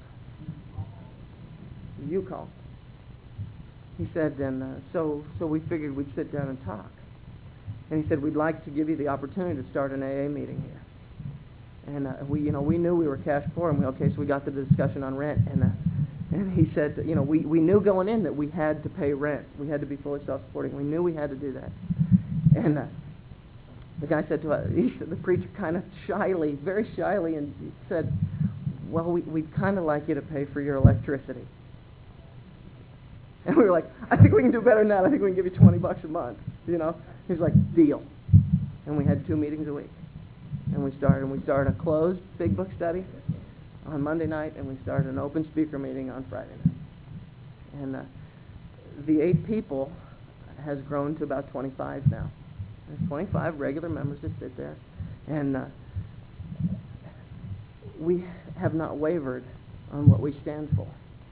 You called. He said, and so we figured we'd sit down and talk. And he said, we'd like to give you the opportunity to start an AA meeting here. And we knew we were cash poor, and so we got to the discussion on rent. And he said, we knew going in that we had to pay rent. We had to be fully self-supporting. We knew we had to do that. And the guy said to us, the preacher kind of shyly, very shyly, and said, well, we'd kind of like you to pay for your electricity. And we were like, I think we can do better than that. I think we can give you $20 a month, He's like, deal. And we had 2 meetings a week. And we started a closed big book study on Monday night, and we started an open speaker meeting on Friday night. And the 8 people has grown to about 25 now. There's 25 regular members that sit there. And we have not wavered on what we stand for.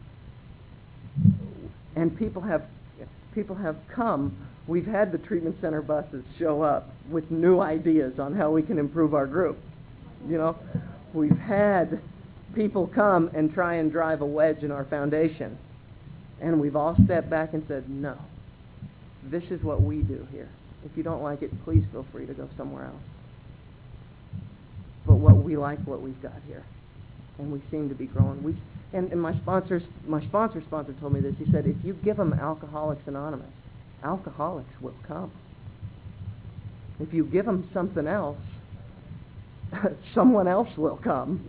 And people have come. We've had the treatment center buses show up with new ideas on how we can improve our group. We've had people come and try and drive a wedge in our foundation. And we've all stepped back and said, no, this is what we do here. If you don't like it, please feel free to go somewhere else. But we like what we've got here. And we seem to be growing. And my sponsor told me this. He said, if you give them Alcoholics Anonymous, alcoholics will come. If you give them something else, someone else will come.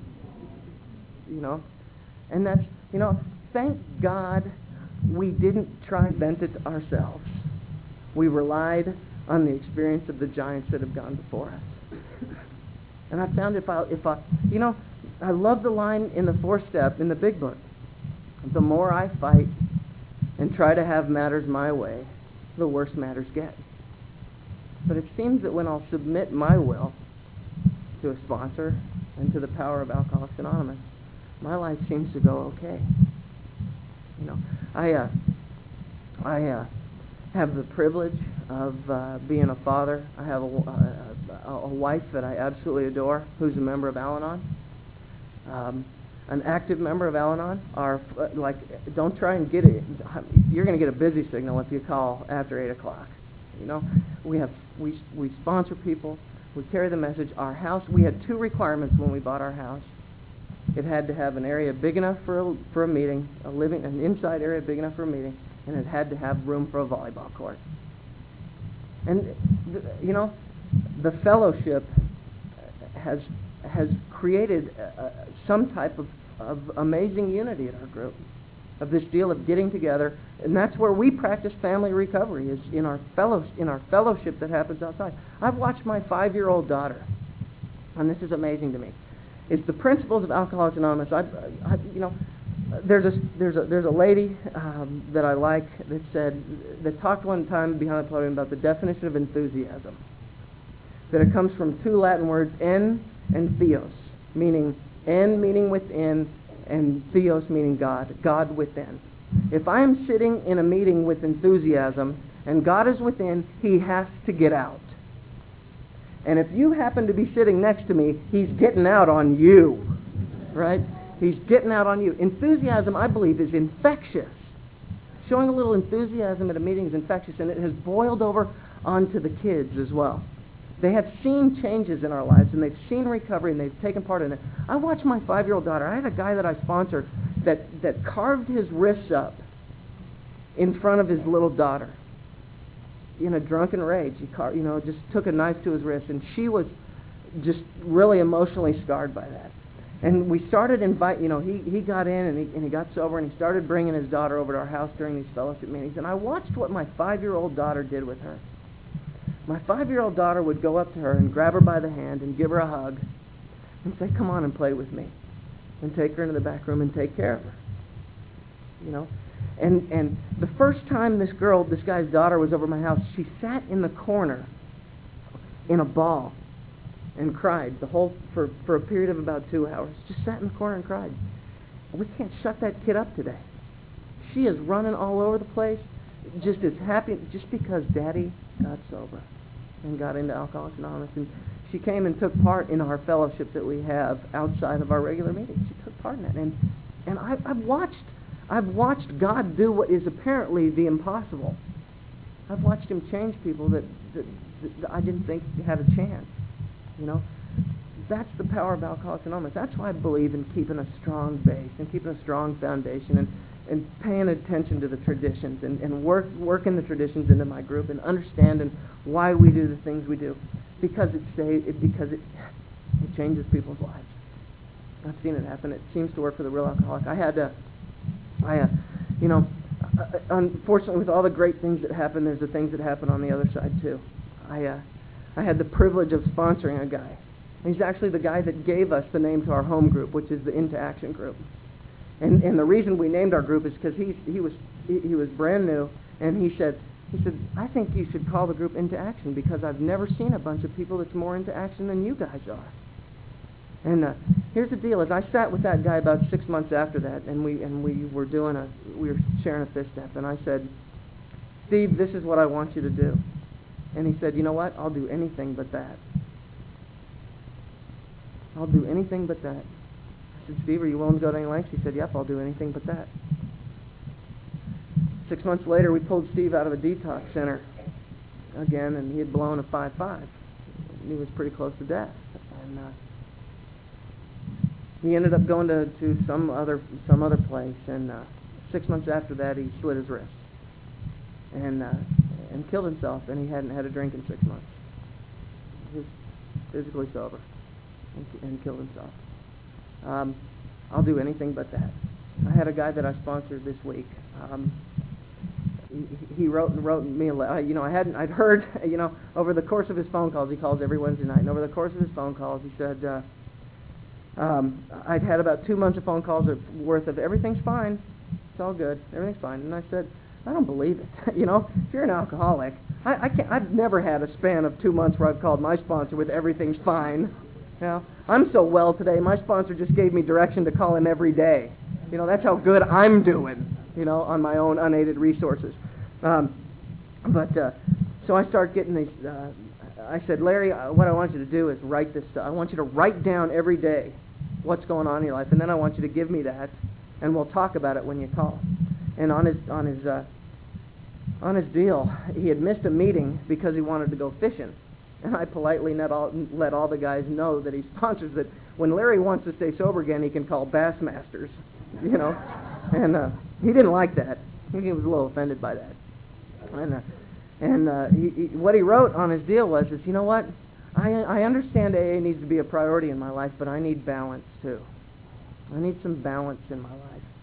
And that's, thank God we didn't try and invent it ourselves. We relied on the experience of the giants that have gone before us. And I found I love the line in the 4-step in the big book. The more I fight and try to have matters my way, the worse matters get. But it seems that when I'll submit my will to a sponsor and to the power of Alcoholics Anonymous, my life seems to go okay. I have the privilege of being a father. I have a wife that I absolutely adore, who's a member of Al-Anon. An active member of Al-Anon don't try and get it. You're going to get a busy signal if you call after 8 o'clock. We sponsor people. We carry the message. Our house, we had 2 requirements when we bought our house. It had to have an area big enough for a meeting, an inside area big enough for a meeting, and it had to have room for a volleyball court. And the fellowship has created some type of amazing unity in our group, of this deal of getting together, and that's where we practice family recovery, is in our fellowship that happens outside. I've watched my 5-year-old daughter, and this is amazing to me. It's the principles of Alcoholics Anonymous. There's a lady that I like that talked one time behind the podium about the definition of enthusiasm. That it comes from 2 Latin words, en and theos, meaning en meaning within, and theos meaning God within. If I am sitting in a meeting with enthusiasm and God is within, he has to get out. And if you happen to be sitting next to me, he's getting out on you, right? He's getting out on you. Enthusiasm, I believe, is infectious. Showing a little enthusiasm at a meeting is infectious, and it has boiled over onto the kids as well. They have seen changes in our lives, and they've seen recovery, and they've taken part in it. I watched my 5-year-old daughter. I had a guy that I sponsored that carved his wrists up in front of his little daughter in a drunken rage. He just took a knife to his wrist, and she was just really emotionally scarred by that. And we started he got in and he got sober, and he started bringing his daughter over to our house during these fellowship meetings. And I watched what my 5-year-old daughter did with her. My 5-year-old daughter would go up to her and grab her by the hand and give her a hug and say, "Come on and play with me," and take her into the back room and take care of her. And the first time this guy's daughter was over my house, she sat in the corner in a ball and cried for a period of about 2 hours. Just sat in the corner and cried. We can't shut that kid up today. She is running all over the place, just as happy, just because Daddy got sober and got into Alcoholics Anonymous. And she came and took part in our fellowship that we have outside of our regular meetings. She took part in it. And I've watched God do what is apparently the impossible. I've watched him change people that I didn't think had a chance. That's the power of Alcoholics Anonymous. That's why I believe in keeping a strong base and keeping a strong foundation and paying attention to the traditions and working the traditions into my group and understanding why we do the things we do, because it changes people's lives. I've seen it happen. It seems to work for the real alcoholic. Unfortunately, with all the great things that happen, there's the things that happen on the other side too. I had the privilege of sponsoring a guy. He's actually the guy that gave us the name to our home group, which is the Into Action group. And the reason we named our group is because he was brand new, and he said, "I think you should call the group Into Action, because I've never seen a bunch of people that's more into action than you guys are." And here's the deal: as I sat with that guy about 6 months after that, and we were sharing a fifth step, and I said, "Steve, this is what I want you to do." And he said, "You know what? I'll do anything but that. I'll do anything but that." I said, "Steve, are you willing to go to any lengths?" He said, "Yep, I'll do anything but that." 6 months later, we pulled Steve out of a detox center again, and he had blown a 5.5. He was pretty close to death. And he ended up going to some other place, and 6 months after that, he slit his wrist and killed himself, and he hadn't had a drink in 6 months. He was physically sober and killed himself. I'll do anything but that. I had a guy that I sponsored this week. He wrote me a letter. I'd heard, over the course of his phone calls, he calls every Wednesday night, and over the course of his phone calls, he said, I'd had about 2 months of phone calls worth of everything's fine, it's all good, everything's fine. And I said, I don't believe it. If you're an alcoholic, I've never had a span of 2 months where I've called my sponsor with everything's fine. I'm so well today, my sponsor just gave me direction to call him every day. That's how good I'm doing, on my own unaided resources. So I start getting these, I said, "Larry, what I want you to do is write this stuff. I want you to write down every day what's going on in your life, and then I want you to give me that, and we'll talk about it when you call." And on his deal, he had missed a meeting because he wanted to go fishing. And I politely let all the guys know that he sponsors that when Larry wants to stay sober again, he can call Bassmasters, And he didn't like that. He was a little offended by that. And what he wrote on his deal was, "You know what? I understand AA needs to be a priority in my life, but I need balance too. I need some balance in my life."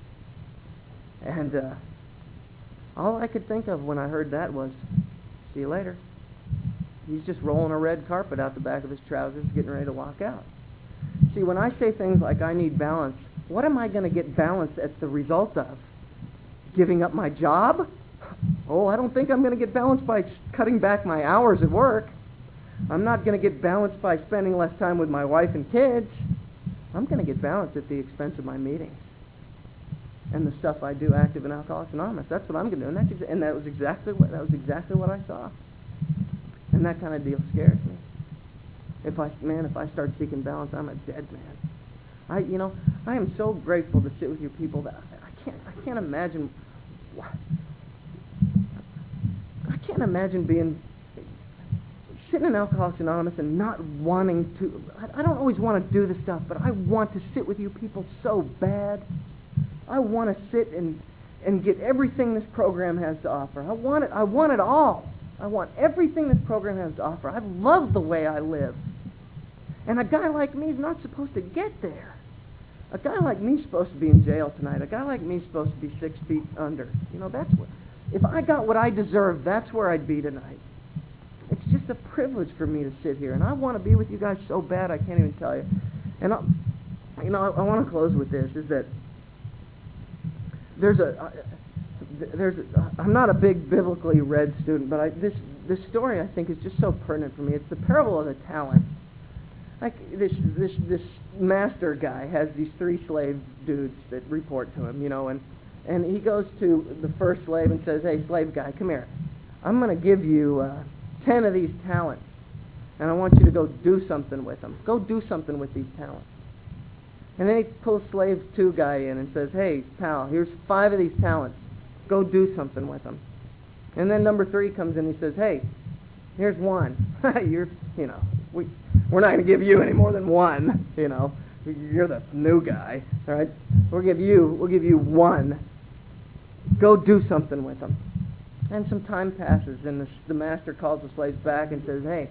And all I could think of when I heard that was, see you later. He's just rolling a red carpet out the back of his trousers, getting ready to walk out. See, when I say things like I need balance, what am I going to get balance as the result of? Giving up my job? Oh, I don't think I'm going to get balance by cutting back my hours at work. I'm not going to get balance by spending less time with my wife and kids. I'm going to get balance at the expense of my meetings and the stuff I do active in Alcoholics Anonymous. That's what I'm going to do, and that was exactly what I saw. And that kind of deal scares me. If I start seeking balance, I'm a dead man. I am so grateful to sit with you people that I can't imagine. I can't imagine being sitting in Alcoholics Anonymous and not wanting to. I don't always want to do the stuff, but I want to sit with you people so bad. I want to sit and get everything this program has to offer. I want it all. I want everything this program has to offer. I love the way I live. And a guy like me is not supposed to get there. A guy like me is supposed to be in jail tonight. A guy like me is supposed to be 6 feet under. That's what. If I got what I deserve, that's where I'd be tonight. It's just a privilege for me to sit here, and I want to be with you guys so bad I can't even tell you. And I want to close with this: is that I'm not a big biblically read student, but this story I think is just so pertinent for me. It's the parable of the talents. Like this master guy has these 3 slave dudes that report to him, and he goes to the first slave and says, "Hey, slave guy, come here. I'm going to give you 10 of these talents, and I want you to go do something with them. Go do something with these talents." And then he pulls slave 2 guy in and says, "Hey, pal, here's 5 of these talents. Go do something with them." And then number 3 comes in and he says, "Hey, here's 1. We're not going to give you any more than 1. You're the new guy, all right? We'll give you 1. Go do something with them." And some time passes, and the master calls the slaves back and says, "Hey,"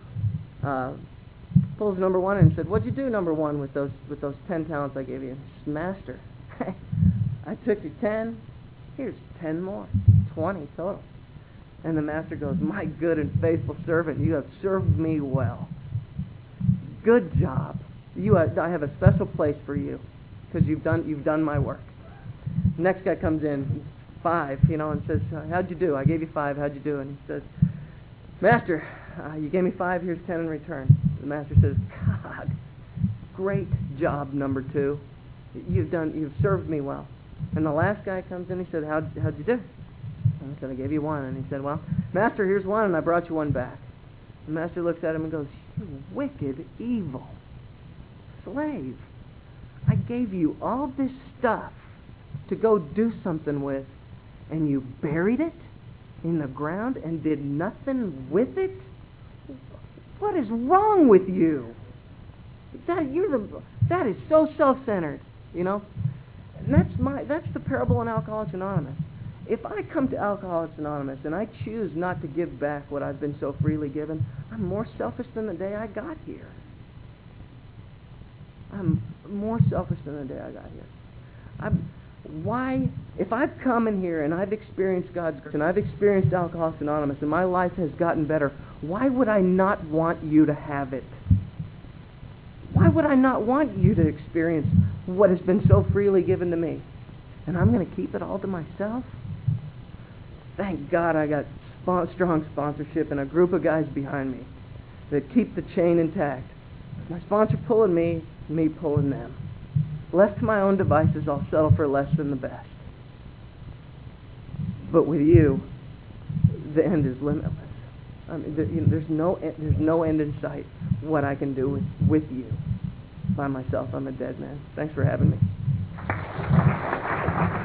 pulls number 1 and said, "What'd you do, number 1, with those 10 talents I gave you?" "Master, I took your 10. Here's 10 more, 20 total." And the master goes, "My good and faithful servant, you have served me well. Good job. I have a special place for you because you've done my work." The next guy comes in, 5, and says, "How'd you do? I gave you 5. How'd you do?" And he says, "Master, you gave me 5. Here's 10 in return." The master says, "God, great job, number 2. You've served me well." And the last guy comes in. He said, "How'd you do?" And he said, "I gave you 1." And he said, "Well, Master, here's 1, and I brought you 1 back." The master looks at him and goes, "You wicked, evil slave. I gave you all this stuff to go do something with, and you buried it in the ground and did nothing with it? What is wrong with you? That is so self-centered, And that's the parable in Alcoholics Anonymous. If I come to Alcoholics Anonymous and I choose not to give back what I've been so freely given, I'm more selfish than the day I got here. I'm more selfish than the day I got here. If I've come in here and I've experienced God's grace and I've experienced Alcoholics Anonymous and my life has gotten better, why would I not want you to have it? Why would I not want you to experience what has been so freely given to me? And I'm going to keep it all to myself? Thank God I got strong sponsorship and a group of guys behind me that keep the chain intact. My sponsor pulling me pulling them. Left to my own devices, I'll settle for less than the best. But with you, the end is limitless. I mean, there's no end in sight. What I can do with you. By myself, I'm a dead man. Thanks for having me.